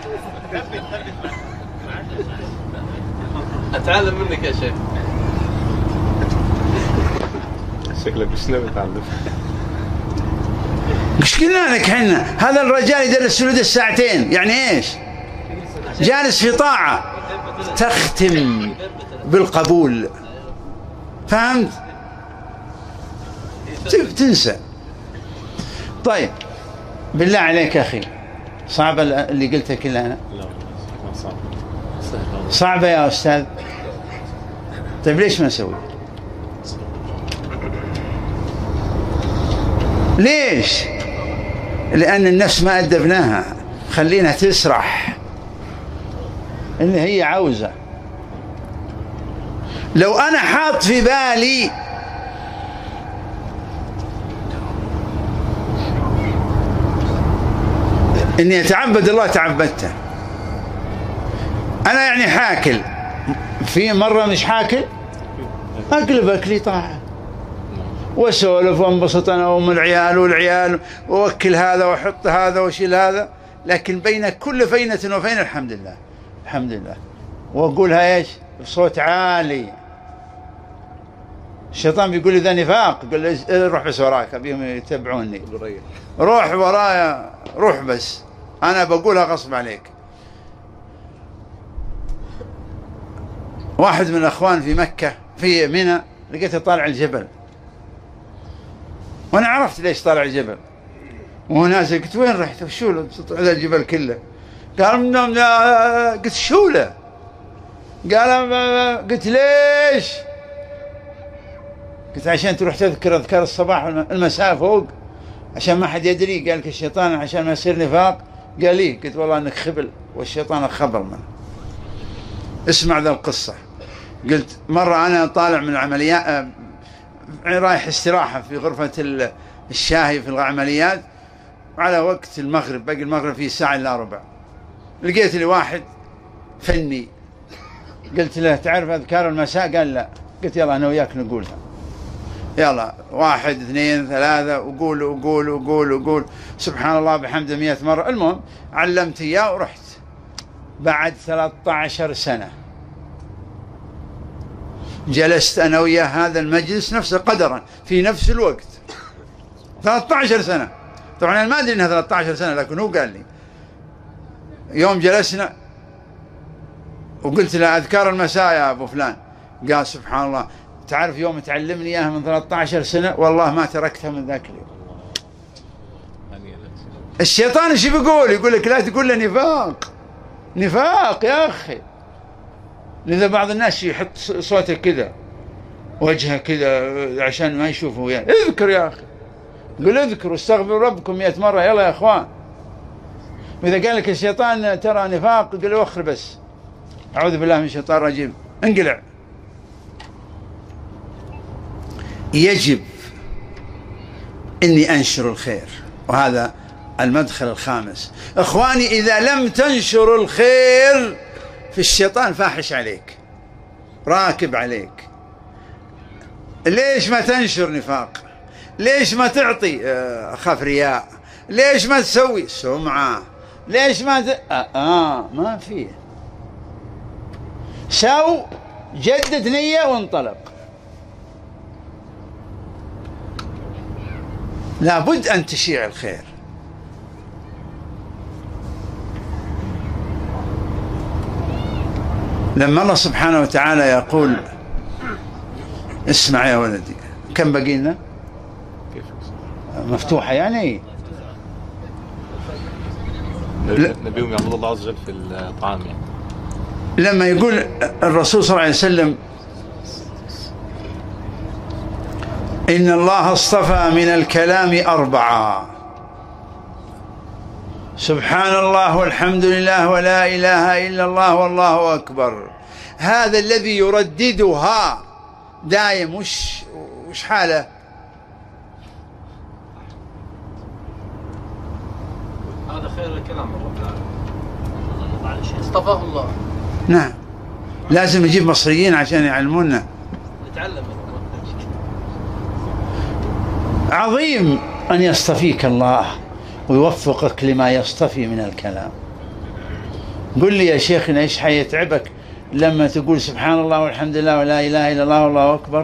أتعلم منك يا شيخ. شكلك مش ناوي تعلم. مش قلنا لك حنا هذا الرجال يدرس ولده 2 ساعتين، يعني ايش؟ جالس في طاعة، تختم بالقبول، فهمت؟ تنسى. طيب بالله عليك يا أخي، صعبة اللي قلتها كلها أنا؟ لا صعب. صعبة يا أستاذ. طيب ليش ما نسوي؟ ليش؟ لأن النفس ما أدبناها، خلينا تسرح اللي هي عاوزة. لو أنا حاط في بالي إني أتعبد الله تعبدته. أنا يعني حاكل، في مرة مش حاكل أقلب أكلي طاعة وأسولف وانبسط أنا وأم العيال والعيال، وأوكل هذا وأحط هذا وأشيل هذا، لكن بين كل فينة وفينة الحمد لله الحمد لله. وأقولها إيش بصوت عالي. الشيطان بيقول لي ذا نفاق، يقول لي روح بس وراك أبيهم يتبعوني، روح ورايا روح بس، أنا بقولها غصب عليك. واحد من الأخوان في مكة في منى لقيته طالع الجبل، وأنا عرفت ليش طالع الجبل وهو نازل. قلت وين رحت؟ وشو هذا الجبل كله؟ قال قلت شو له؟ قال قلت ليش؟ قلت عشان تروح تذكر أذكار الصباح والمساء فوق عشان ما حد يدري. قال لك الشيطان عشان ما يصير نفاق. قال لي قلت والله انك خبل والشيطان خبل منه. اسمع ذا القصة. قلت مرة أنا طالع من العمليات رايح استراحة في غرفة الشاهي في العمليات على وقت المغرب، باقي المغرب فيه 1:45 ساعة. لقيت لي واحد فني، قلت له تعرف أذكار المساء؟ قال لا. قلت يلا أنا وياك نقولها، يلا 1 2 3 وقول سبحان الله بحمده 100 مرة. المهم علمت إياه ورحت. بعد 13 سنة جلست أنا وياه هذا المجلس نفسه قدرا في نفس الوقت، 13 سنة. طبعا أنا ما أدري أنها 13 سنة، لكن هو قال لي يوم جلسنا وقلت له أذكار المساء يا أبو فلان، قال سبحان الله تعرف يوم تعلمني إياها من 13 سنة والله ما تركتها من ذاك اليوم. الشيطان ايش بيقول؟ يقول لك لا تقول له نفاق يا أخي. لذا بعض الناس يحط صوته كذا وجهه كذا عشان ما يشوفه وياه. اذكر يا أخي، قل اذكروا استغفروا ربكم 100 مرة، يلا يا أخوان. وإذا قال لك الشيطان ترى نفاق قل له أخر بس، أعوذ بالله من الشيطان الرجيم، انقلع. يجب أني أنشر الخير، وهذا المدخل الخامس. إخواني إذا لم تنشر الخير فالشيطان فاحش عليك، راكب عليك. ليش ما تنشر نفاق؟ ليش ما تعطي؟ أخاف رياء. ليش ما تسوي؟ سمعة. ليش ما ما فيه. سو جدد نية وانطلق. لابد أن تشيع الخير. لما الله سبحانه وتعالى يقول اسمع يا ولدي، كم بقي لنا؟ مفتوحة يعني نبيهم يعبد الله عز وجل في الطعام يعني. لما يقول الرسول صلى الله عليه وسلم إن الله اصطفى من الكلام 4: سبحان الله والحمد لله ولا إله إلا الله والله أكبر. هذا الذي يرددها دائم وش حاله؟ هذا خير الكلام رب العالمين، اصطفاه الله. نعم، لازم نجيب مصريين عشان يعلمونا. نتعلم. عظيم أن يصطفيك الله ويوفقك لما يصطفي من الكلام. قل لي يا شيخنا إيش حيتعبك لما تقول سبحان الله والحمد لله ولا إله إلا الله والله أكبر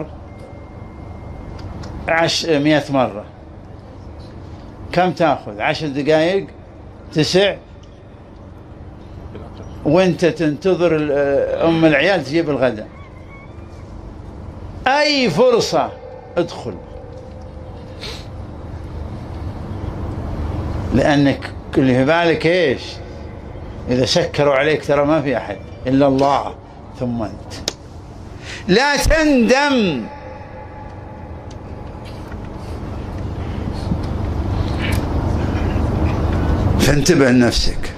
100 مرة؟ كم تأخذ؟ 10 دقائق؟ 9؟ وانت تنتظر أم العيال تجيب الغداء. أي فرصة ادخل، لأنك اللي في بالك إيش؟ إذا سكروا عليك ترى ما في أحد إلا الله ثم أنت. لا تندم. فانتبه لنفسك.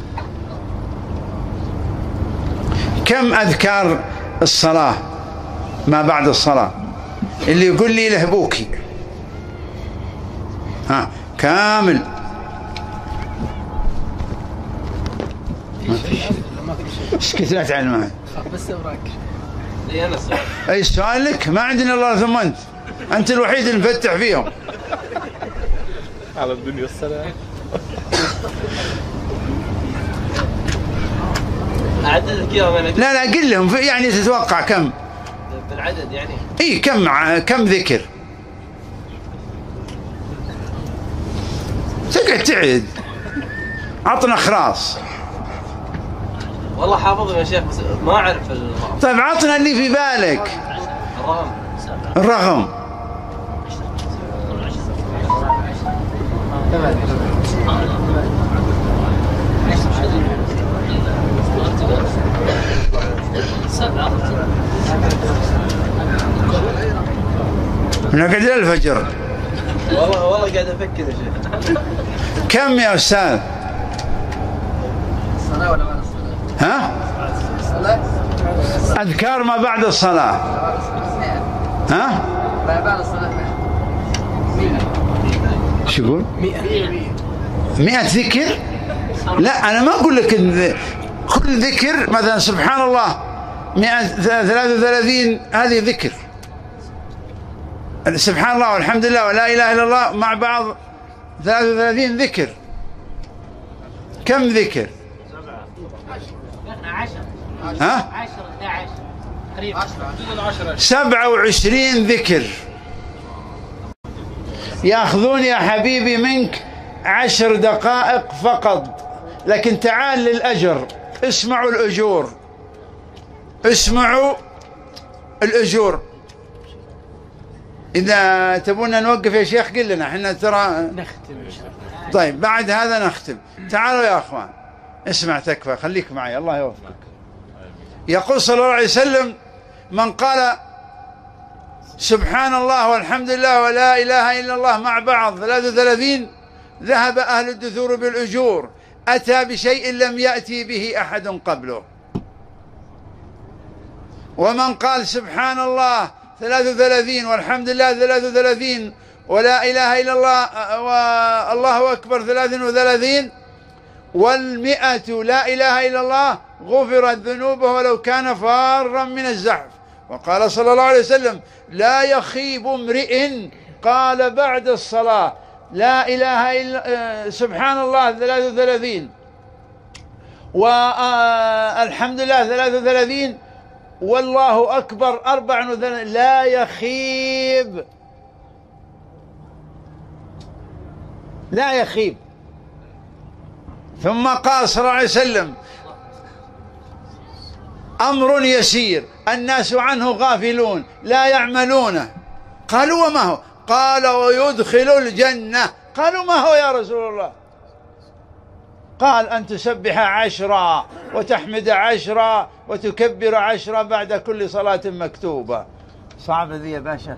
كم أذكار الصلاة ما بعد الصلاة؟ اللي يقول لي له بوكي كامل. اسكت لا تعلم معي. بس اوراق. لي انا سؤال. اي سؤال لك؟ ما عندنا الله ثم انت الوحيد اللي مفتح فيهم. على الدنيا والسلام. اعدد كيف انا؟ لا قل لهم يعني تتوقع كم بالعدد يعني؟ اي كم ذكر؟ تقعد تعد. عطنا خراص. والله حافظهم يا شيخ بس ما اعرف طيب عطنا اللي في بالك. الرقم. نقعد للفجر. والله قاعد افكر يا شيخ. كم يا استاذ؟ الصلاة ولا بعد الصلاة؟ ها؟ الصلاة؟ أذكار ما بعد الصلاة. ها؟ ما بعد الصلاة 100. شو يقول؟ 100 ذكر؟ لا أنا ما أقول لك كل ذكر مثلا سبحان الله 133 هذه ذكر، سبحان الله والحمد لله ولا إله إلا الله مع بعض 33 ذكر. كم ذكر؟ 27 ذكر. يأخذون يا حبيبي منك 10 دقائق فقط، لكن تعال للأجر. اسمعوا الأجور، اسمعوا الأجور. إذا تبونا نوقف يا شيخ قل لنا، احنا ترى نختم. طيب بعد هذا نختم. تعالوا يا أخوان اسمع، تكفى، خليك معي، الله يوفقك. يقول صلى الله عليه وسلم: من قال سبحان الله والحمد لله ولا إله إلا الله مع بعض 33 ذهب أهل الدثور بالأجور، أتى بشيء لم يأتي به أحد قبله. ومن قال سبحان الله 33 والحمد لله 33 ولا إله إلا الله والله أكبر 33 والمئة لا إله إلا الله غفرت ذنوبه ولو كان فارا من الزحف. وقال صلى الله عليه وسلم: لا يخيب امرئ قال بعد الصلاة لا إله إلا سبحان الله 33 والحمد لله 33 والله أكبر 34 لا يخيب، لا يخيب. ثم قال صلى الله عليه وسلم: أمر يسير الناس عنه غافلون لا يعملونه. قالوا: وما هو؟ قال: ويدخل الجنة. قالوا: ما هو يا رسول الله؟ قال: أن تسبح 10 وتحمد 10 وتكبر 10 بعد كل صلاة مكتوبة. صعبة ذي يا باشا.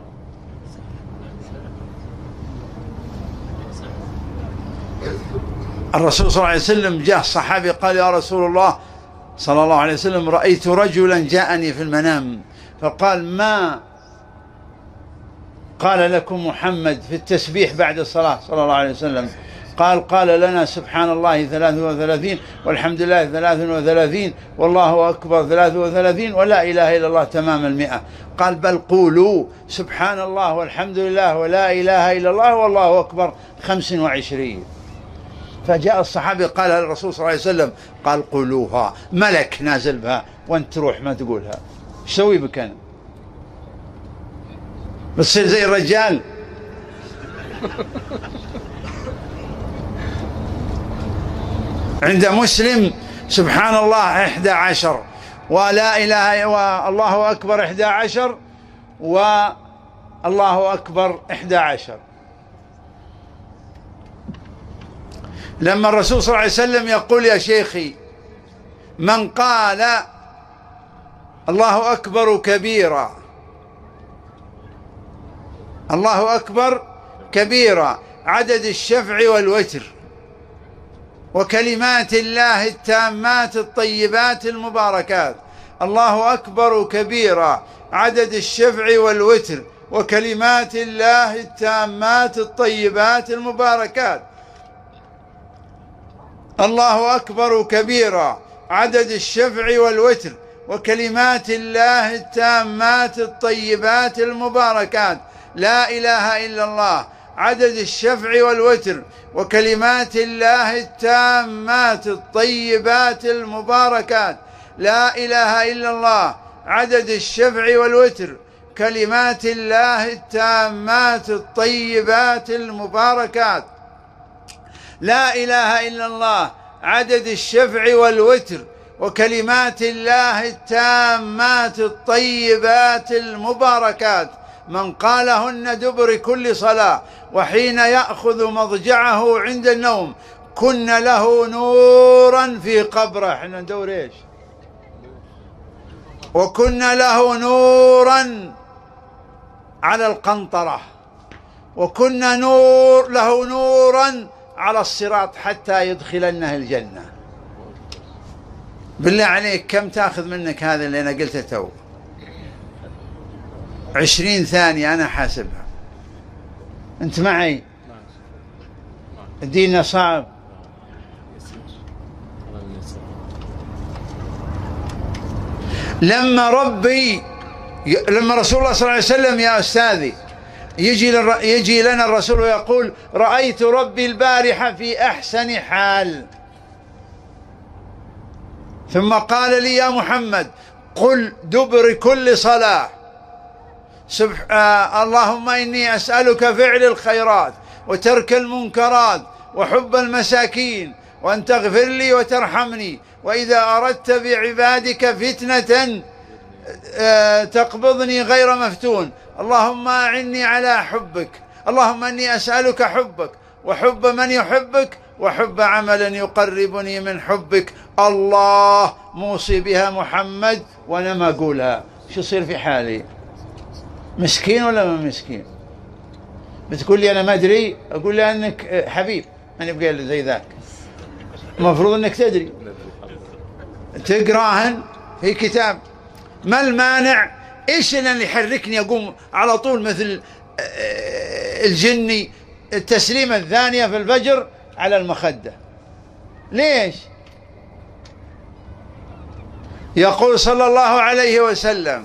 الرسول صلى الله عليه وسلم جاء الصحابي قال: يا رسول الله صلى الله عليه وسلم رأيت رجلا جاءني في المنام فقال: ما قال لكم محمد في التسبيح بعد الصلاة صلى الله عليه وسلم؟ قال لنا سبحان الله 33 والحمد لله 33 والله أكبر 33 ولا إله إلا الله تمام 100. قال: بل قولوا سبحان الله والحمد لله ولا إله إلا الله والله أكبر 25. فجاء الصحابي قال الرسول صلى الله عليه وسلم قال: قولوها، ملك نازل بها وانت تروح ما تقولها. ايش سوي بك انا؟ بتصير زي الرجال؟ عند مسلم سبحان الله 11 ولا إله والله أكبر 11 والله أكبر 11. لما الرسول صلى الله عليه وسلم يقول: يا شيخي من قال الله أكبر كبيرا، الله أكبر كبيرا عدد الشفع والوتر وكلمات الله التامات الطيبات المباركات، الله أكبر كبيرا عدد الشفع والوتر وكلمات الله التامات الطيبات المباركات، الله أكبر كبيرا عدد الشفع والوتر وكلمات الله التامات الطيبات المباركات، لا إله إلا الله عدد الشفع والوتر وكلمات الله التامات الطيبات المباركات، لا إله إلا الله عدد الشفع والوتر كلمات الله التامات الطيبات المباركات، لا إله إلا الله عدد الشفع والوتر وكلمات الله التامات الطيبات المباركات. من قالهن دبر كل صلاة وحين يأخذ مضجعه عند النوم كن له نورا في قبره. احنا ندور ايش؟ وكن له نورا على القنطرة، وكن له نورا على الصراط حتى يدخلنه الجنة. بالله عليك كم تأخذ منك هذا اللي أنا قلته تو؟ 20 ثانية أنا حاسبها. أنت معي؟ الدين صعب. لما رسول الله صلى الله عليه وسلم يا أستاذي يجي لنا الرسول ويقول رأيت ربي البارحة في أحسن حال، ثم قال لي يا محمد قل دبر كل صلاة اللهم إني أسألك فعل الخيرات وترك المنكرات وحب المساكين وأن تغفر لي وترحمني، وإذا أردت بعبادك فتنة تقبضني غير مفتون، اللهم أعني على حبك، اللهم إني أسألك حبك وحب من يحبك وحب عملا يقربني من حبك. الله موصي بها محمد وأنا ما أقولها، شو يصير في حالي؟ مسكين ولا ما مسكين؟ بتقول لي أنا ما أدري، أقول لي أنك حبيب، أنا بقول زي ذاك، المفروض أنك تدري تقراهن في كتاب. ما المانع؟ إيش اللي يحركني أقوم على طول مثل الجني التسليمة الثانية في الفجر على المخدة؟ ليش؟ يقول صلى الله عليه وسلم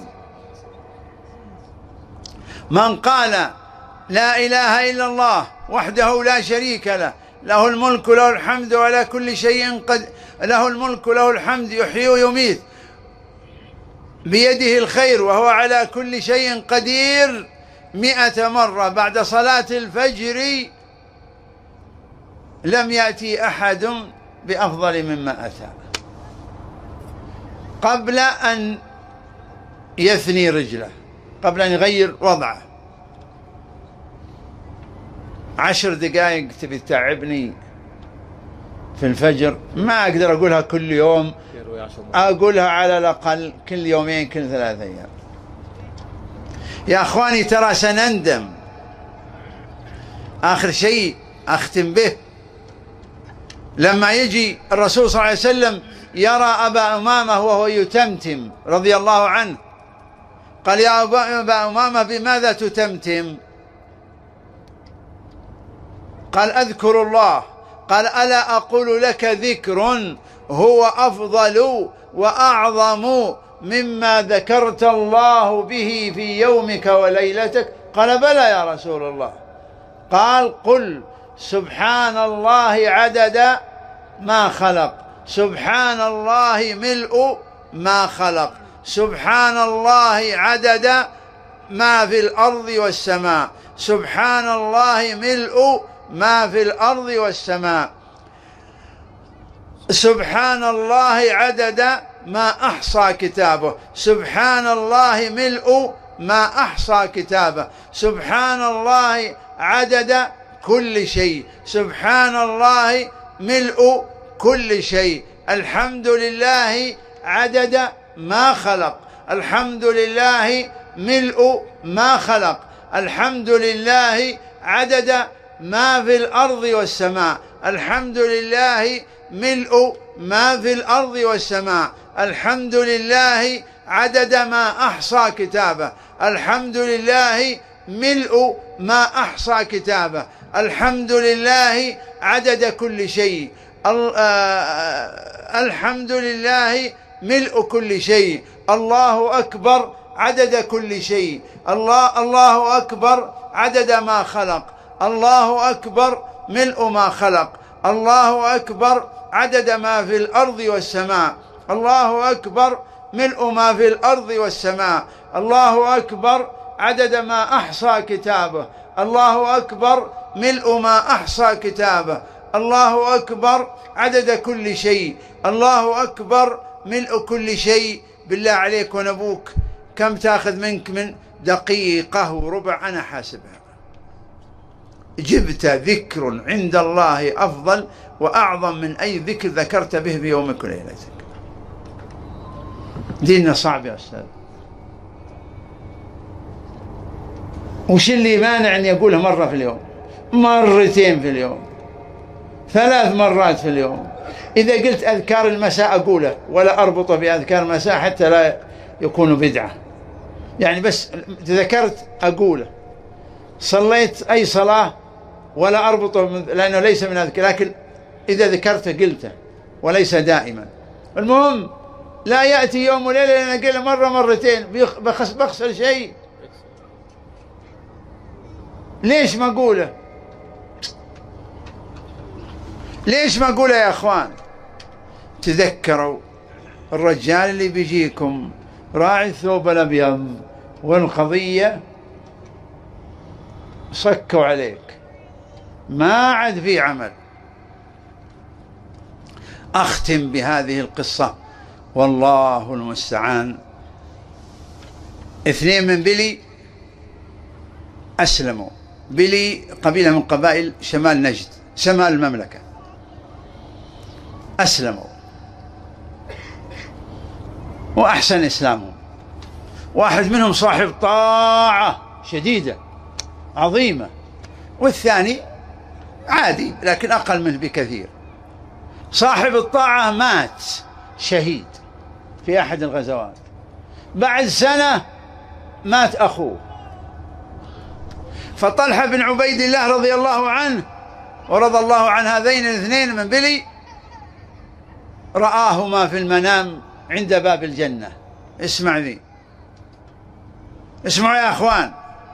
من قال لا إله إلا الله وحده لا شريك له له الملك وله الحمد وعلى كل شيء له الملك وله الحمد يحيي ويميت بيده الخير وهو على كل شيء قدير 100 مرة بعد صلاة الفجر، لم يأتي أحد بأفضل مما أتى. قبل أن يثني رجله، قبل أن يغير وضعه، 10 دقائق تبي تتعبني في الفجر، ما أقدر أقولها كل يوم، أقولها على الأقل كل يومين كل 3 أيام. يا أخواني ترى سنندم. آخر شيء أختم به، لما يجي الرسول صلى الله عليه وسلم يرى أبا أمامة وهو يتمتم رضي الله عنه، قال يا أبا أمامة بماذا تتمتم؟ قال أذكر الله. قال ألا أقول لك ذكر هو أفضل وأعظم مما ذكرت الله به في يومك وليلتك؟ قال بلى يا رسول الله. قال قل سبحان الله عدد ما خلق، سبحان الله ملء ما خلق، سبحان الله عدد ما في الأرض والسماء، سبحان الله ملء ما في الأرض والسماء، سبحان الله عدد ما أحصى كتابه، سبحان الله ملء ما أحصى كتابه، سبحان الله عدد كل شيء، سبحان الله ملء كل شيء، الحمد لله عدد ما خلق، الحمد لله ملء ما خلق، الحمد لله عدد ما في الأرض والسماء، الحمد لله ملء ما في الأرض والسماء، الحمد لله عدد ما أحصى كتابه، الحمد لله ملء ما أحصى كتابه، الحمد لله عدد كل شيء، الحمد لله ملء كل شيء، الله أكبر عدد كل شيء، الله أكبر عدد ما خلق، الله أكبر ملء ما خلق، الله أكبر عدد ما في الأرض والسماء، الله أكبر ملء ما في الأرض والسماء، الله أكبر عدد ما أحصى كتابه، الله أكبر ملء ما أحصى كتابه، الله أكبر عدد كل شيء، الله أكبر ملء كل شيء. بالله عليك ونبوك كم تأخذ منك من دقيقة وربع؟ أنا حاسبها. جبت ذكر عند الله أفضل وأعظم من أي ذكر ذكرت به في يومك وليلتك. ديننا صعب يا أستاذ. وش اللي مانع أن يقولها مرة في اليوم، مرتين في اليوم، 3 مرات في اليوم؟ إذا قلت أذكار المساء أقوله ولا أربطه بأذكار المساء حتى لا يكون بدعة، يعني بس ذكرت أقوله، صليت أي صلاة ولا أربطه لأنه ليس من أذكار، لكن إذا ذكرته قلته وليس دائما. المهم لا يأتي يوم وليلة لأن قال مرة مرتين بخسر شيء. ليش ما أقوله؟ ليش ما أقوله يا أخوان؟ تذكروا الرجال اللي بيجيكم راعي الثوب الأبيض والقضية صكوا عليك، ما عاد في عمل. أختم بهذه القصة والله المستعان. 2 من بلي أسلموا. بلي قبيلة من قبائل شمال نجد، شمال المملكة، أسلموا وأحسن إسلامهم. واحد منهم صاحب طاعة شديدة عظيمة، والثاني عادي لكن أقل منه بكثير. صاحب الطاعة مات شهيد في أحد الغزوات. بعد سنة مات أخوه. فطلحة بن عبيد الله رضي الله عنه ورضى الله عن هذين الاثنين من بلي رآهما في المنام عند باب الجنة. اسمع ذي، اسمعوا يا أخوان.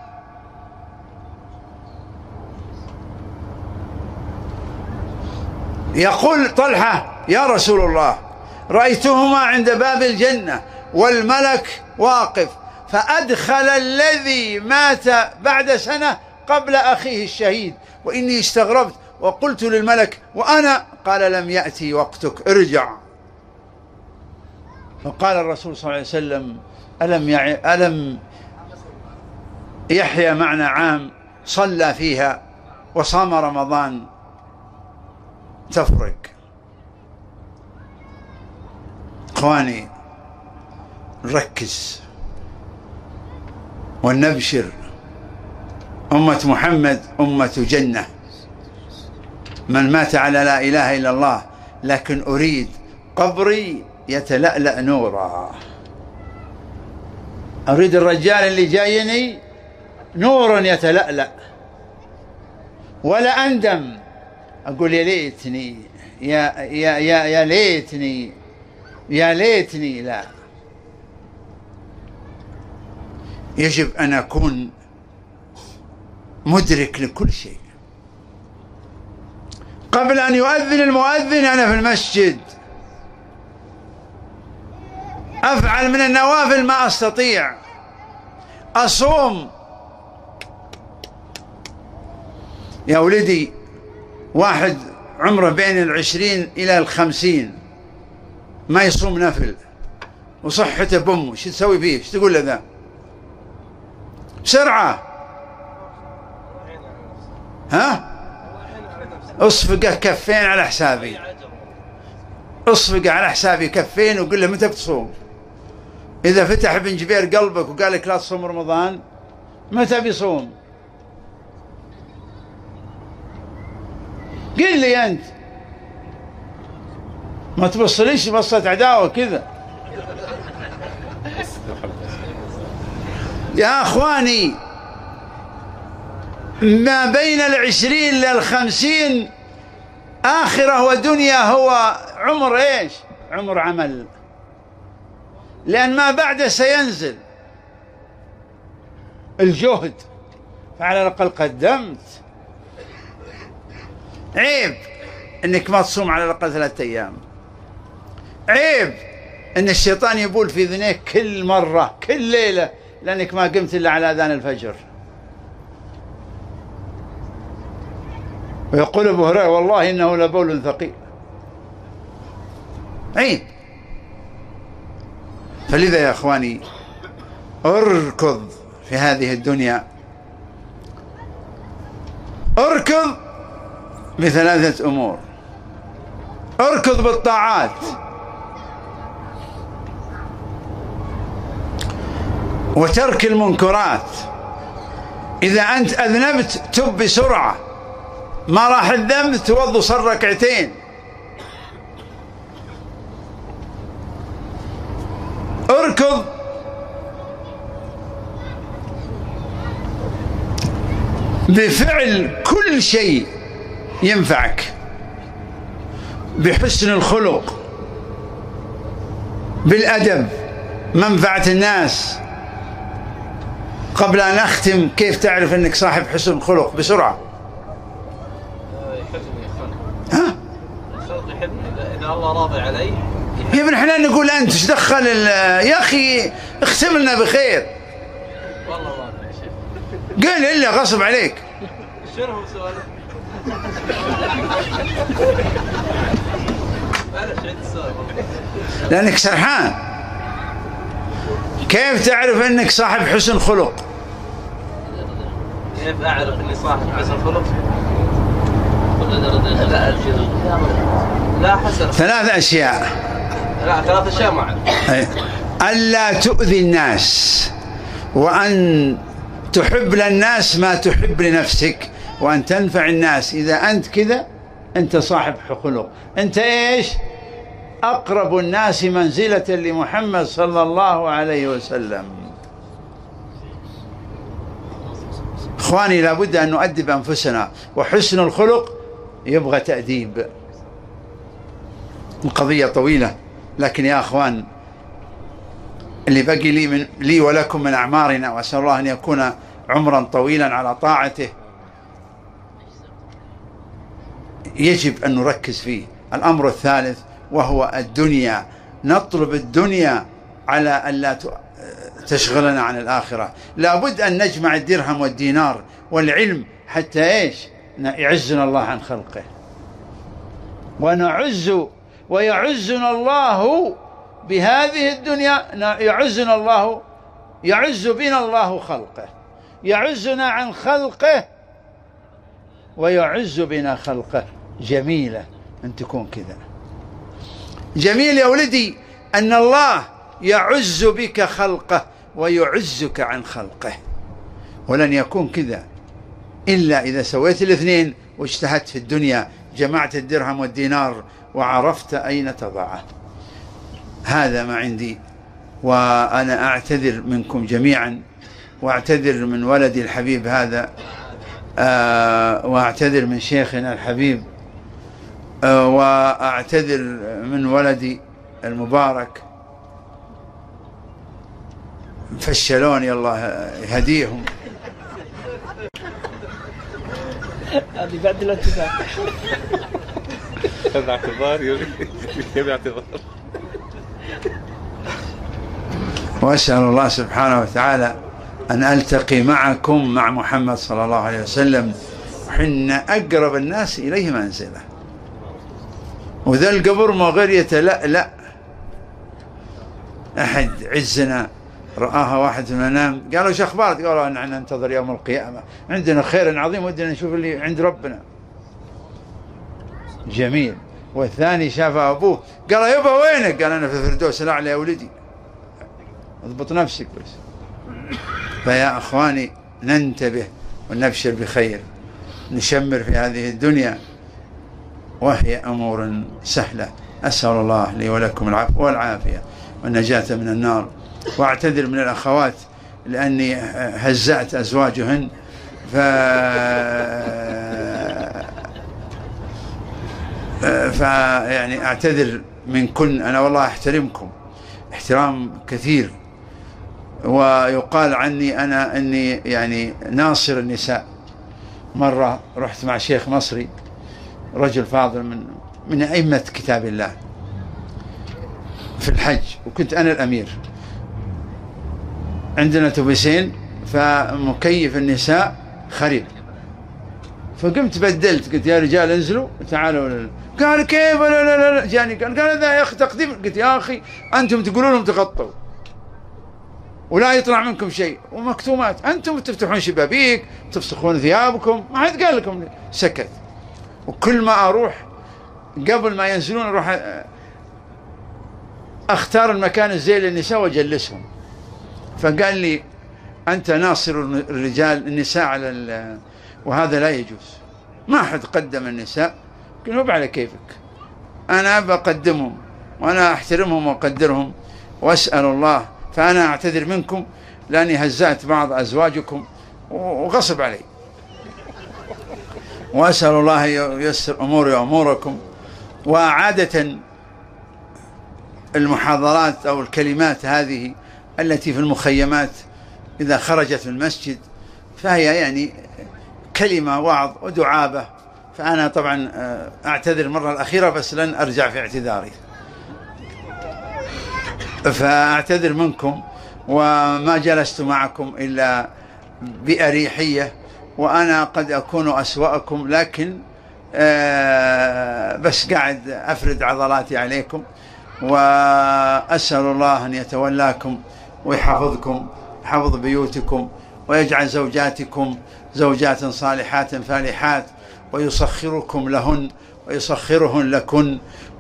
يقول طلحة: يا رسول الله، رأيتهما عند باب الجنة والملك واقف، فأدخل الذي مات بعد سنة قبل أخيه الشهيد، وإني استغربت وقلت للملك: وأنا؟ قال: لم يأتي وقتك، ارجع. فقال الرسول صلى الله عليه وسلم: ألم يحيى معنا عام صلى فيها وصام رمضان؟ تفرق. إخواني نركز ونبشر. أمة محمد أمة جنة، من مات على لا إله إلا الله، لكن أريد قبري يتلألأ نورا. أريد الرجال اللي جايني نورا يتلألأ، ولا أندم أقول يا ليتني يا ليتني يا ليتني. لا، يجب أن أكون مدرك لكل شيء. قبل أن يؤذن المؤذن أنا في المسجد أفعل من النوافل ما أستطيع، أصوم. يا ولدي واحد عمره بين 20 إلى 50 ما يصوم نفل وصحته بأمه، شو تسوي فيه؟ شو تقول له ذا؟ بسرعة ها؟ اصفقه كفين على حسابي، اصفقه على حسابي كفين وقل له متى بتصوم. إذا فتح ابن جبير قلبك وقال لك لا تصوم رمضان، متى بيصوم؟ قل لي أنت، ما تبصليش بصة عداوة كذا. يا أخواني ما بين 20 إلى 50 آخرة ودنيا، هو عمر إيش؟ عمر عمل، لأن ما بعده سينزل الجهد، فعلى الأقل قدمت. عيب إنك ما تصوم على الأقل 3 أيام. عيب إن الشيطان يبول في ذنيك كل مرة كل ليلة لأنك ما قمت إلا على أذان الفجر. ويقول أبو هريرة: والله إنه لبول ثقيل. عيب. فلذا يا أخواني اركض في هذه الدنيا، اركض ب3 أمور. اركض بالطاعات، وترك المنكرات. إذا أنت أذنبت تب بسرعة، ما راح الذنب توضو صر ركعتين. اركض بفعل كل شيء ينفعك، بحسن الخلق، بالأدب، منفعة الناس. قبل أن أختم، كيف تعرف أنك صاحب حسن خلق بسرعة؟ يحبني ها؟ الخلق يحبني إذا الله راضي علي. يا ابن حلال نقول أنت ايش دخل يا أخي اختم لنا بخير. والله راضي يا شيخ. قل إلا غصب عليك. شنو هو سؤالك؟ معلش عيد السؤال. لأنك سرحان. كيف تعرف أنك صاحب حسن خلق؟ كيف أعرف إني صاحب حسن خلق؟ لا حسن. 3 أشياء. لا 3 أشياء ما أعرف. ألا تؤذي الناس، وأن تحب للناس ما تحب لنفسك، وأن تنفع الناس. إذا أنت كذا أنت صاحب خلق. أنت إيش؟ أقرب الناس منزلة لمحمد صلى الله عليه وسلم. إخواني، لابد أن نؤدب أنفسنا، وحسن الخلق يبغى تأديب. القضية طويلة، لكن يا أخوان اللي بقي لي ولكم من أعمارنا، وأسأل الله أن يكون عمرا طويلا على طاعته، يجب أن نركز فيه. الأمر الثالث وهو الدنيا. نطلب الدنيا على أن لا تشغلنا عن الآخرة. لابد أن نجمع الدرهم والدينار والعلم حتى إيش؟ يعزنا الله عن خلقه، ونعز ويعزنا الله بهذه الدنيا. يعزنا الله، يعز بنا الله خلقه، يعزنا عن خلقه ويعز بنا خلقه. جميلة أن تكون كذا. جميل يا ولدي أن الله يعز بك خلقه ويعزك عن خلقه، ولن يكون كذا إلا إذا سويت الاثنين واجتهدت في الدنيا، جمعت الدرهم والدينار وعرفت أين تضعه. هذا ما عندي، وأنا أعتذر منكم جميعا، وأعتذر من ولدي الحبيب هذا، وأعتذر من شيخنا الحبيب، وأعتذر من ولدي المبارك. فشلوني، الله يهديهم. هذه بعد الانتباه. هذا اعتذار يبي اعتذار. وأسأل الله سبحانه وتعالى أن ألتقي معكم مع محمد صلى الله عليه وسلم، حنا أقرب الناس إليه منزله. وذا القبر ما غير يتلألأ. أحد عزنا رآها واحد في المنام، قالوا شو أخبارك؟ قالوا نحن ننتظر يوم القيامة، عندنا خير عظيم ودنا نشوف اللي عند ربنا. جميل. والثاني شاف أبوه قال يبا وينك؟ قال أنا في الفردوس الأعلى يا ولدي. اضبط نفسك بس. فيا أخواني ننتبه ونبشر بخير، نشمر في هذه الدنيا وهي أمور سهلة. أسأل الله لي ولكم العفو والعافية والنجاة من النار. وأعتذر من الأخوات لأني هزأت أزواجهن، يعني أعتذر من كل. أنا والله أحترمكم احترام كثير، ويقال عني أنا أني يعني ناصر النساء. مرة رحت مع شيخ مصري رجل فاضل من أئمة كتاب الله في الحج، وكنت أنا الأمير. عندنا توبسين، فمكيف النساء خريب، فقمت بدلت، قلت يا رجال انزلوا تعالوا. قال كيف؟ لا جاني قال هذا يا أخي تقديم. قلت يا أخي أنتم تقولون لهم تغطوا ولا يطلع منكم شيء، ومكتومات، أنتم تفتحون شبابيك تفسخون ثيابكم، ما حد قال لكم. سكت. وكل ما أروح قبل ما ينزلون أروح أختار المكان الزين للنساء وأجلسهم. فقال لي أنت ناصر الرجال النساء على وهذا لا يجوز. ما حد قدم النساء. قلت له على كيفك، أنا بقدمهم وأنا أحترمهم وأقدرهم وأسأل الله. فأنا أعتذر منكم لأني هزأت بعض أزواجكم وغصب علي، وأسأل الله ييسر أموري وأموركم. وعادة المحاضرات أو الكلمات هذه التي في المخيمات إذا خرجت من المسجد فهي يعني كلمة وعظ ودعابة. فأنا طبعا أعتذر المرة الأخيرة بس لن أرجع في اعتذاري، فأعتذر منكم وما جلست معكم إلا بأريحية، وأنا قد أكون أسوأكم، لكن بس قاعد أفرد عضلاتي عليكم، وأسأل الله أن يتولاكم ويحفظكم، يحفظ بيوتكم، ويجعل زوجاتكم زوجات صالحات فالحات، ويسخركم لهن ويسخرهن لكن،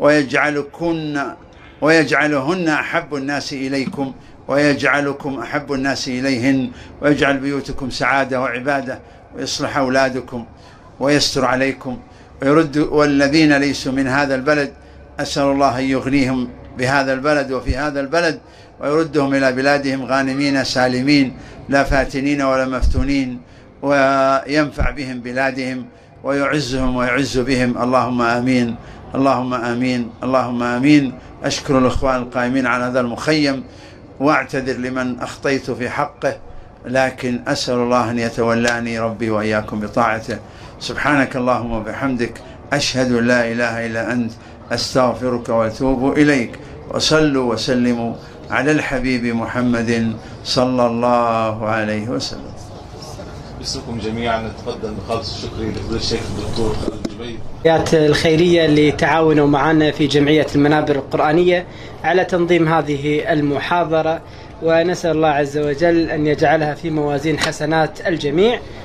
ويجعلهن أحب الناس إليكم، ويجعلكم أحب الناس إليهن، ويجعل بيوتكم سعادة وعبادة، ويصلح أولادكم ويستر عليكم ويرد. والذين ليسوا من هذا البلد أسأل الله أن يغنيهم بهذا البلد وفي هذا البلد، ويردهم إلى بلادهم غانمين سالمين لا فاتنين ولا مفتونين، وينفع بهم بلادهم ويعزهم ويعز بهم. اللهم آمين، اللهم آمين، اللهم آمين. أشكر الإخوان القائمين على هذا المخيم، وأعتذر لمن أخطيت في حقه، لكن أسأل الله أن يتولاني ربي وإياكم بطاعته. سبحانك اللهم وبحمدك، أشهد أن لا إله إلا أنت، أستغفرك وأتوب إليك. وصلوا وسلموا على الحبيب محمد صلى الله عليه وسلم. باسمكم جميعا نتقدم بخالص الشكر لفضيلة الشيخ الدكتور خالد الجبير الجمعيات الخيرية اللي تعاونوا معنا في جمعية المنابر القرآنية على تنظيم هذه المحاضرة، ونسأل الله عز وجل أن يجعلها في موازين حسنات الجميع.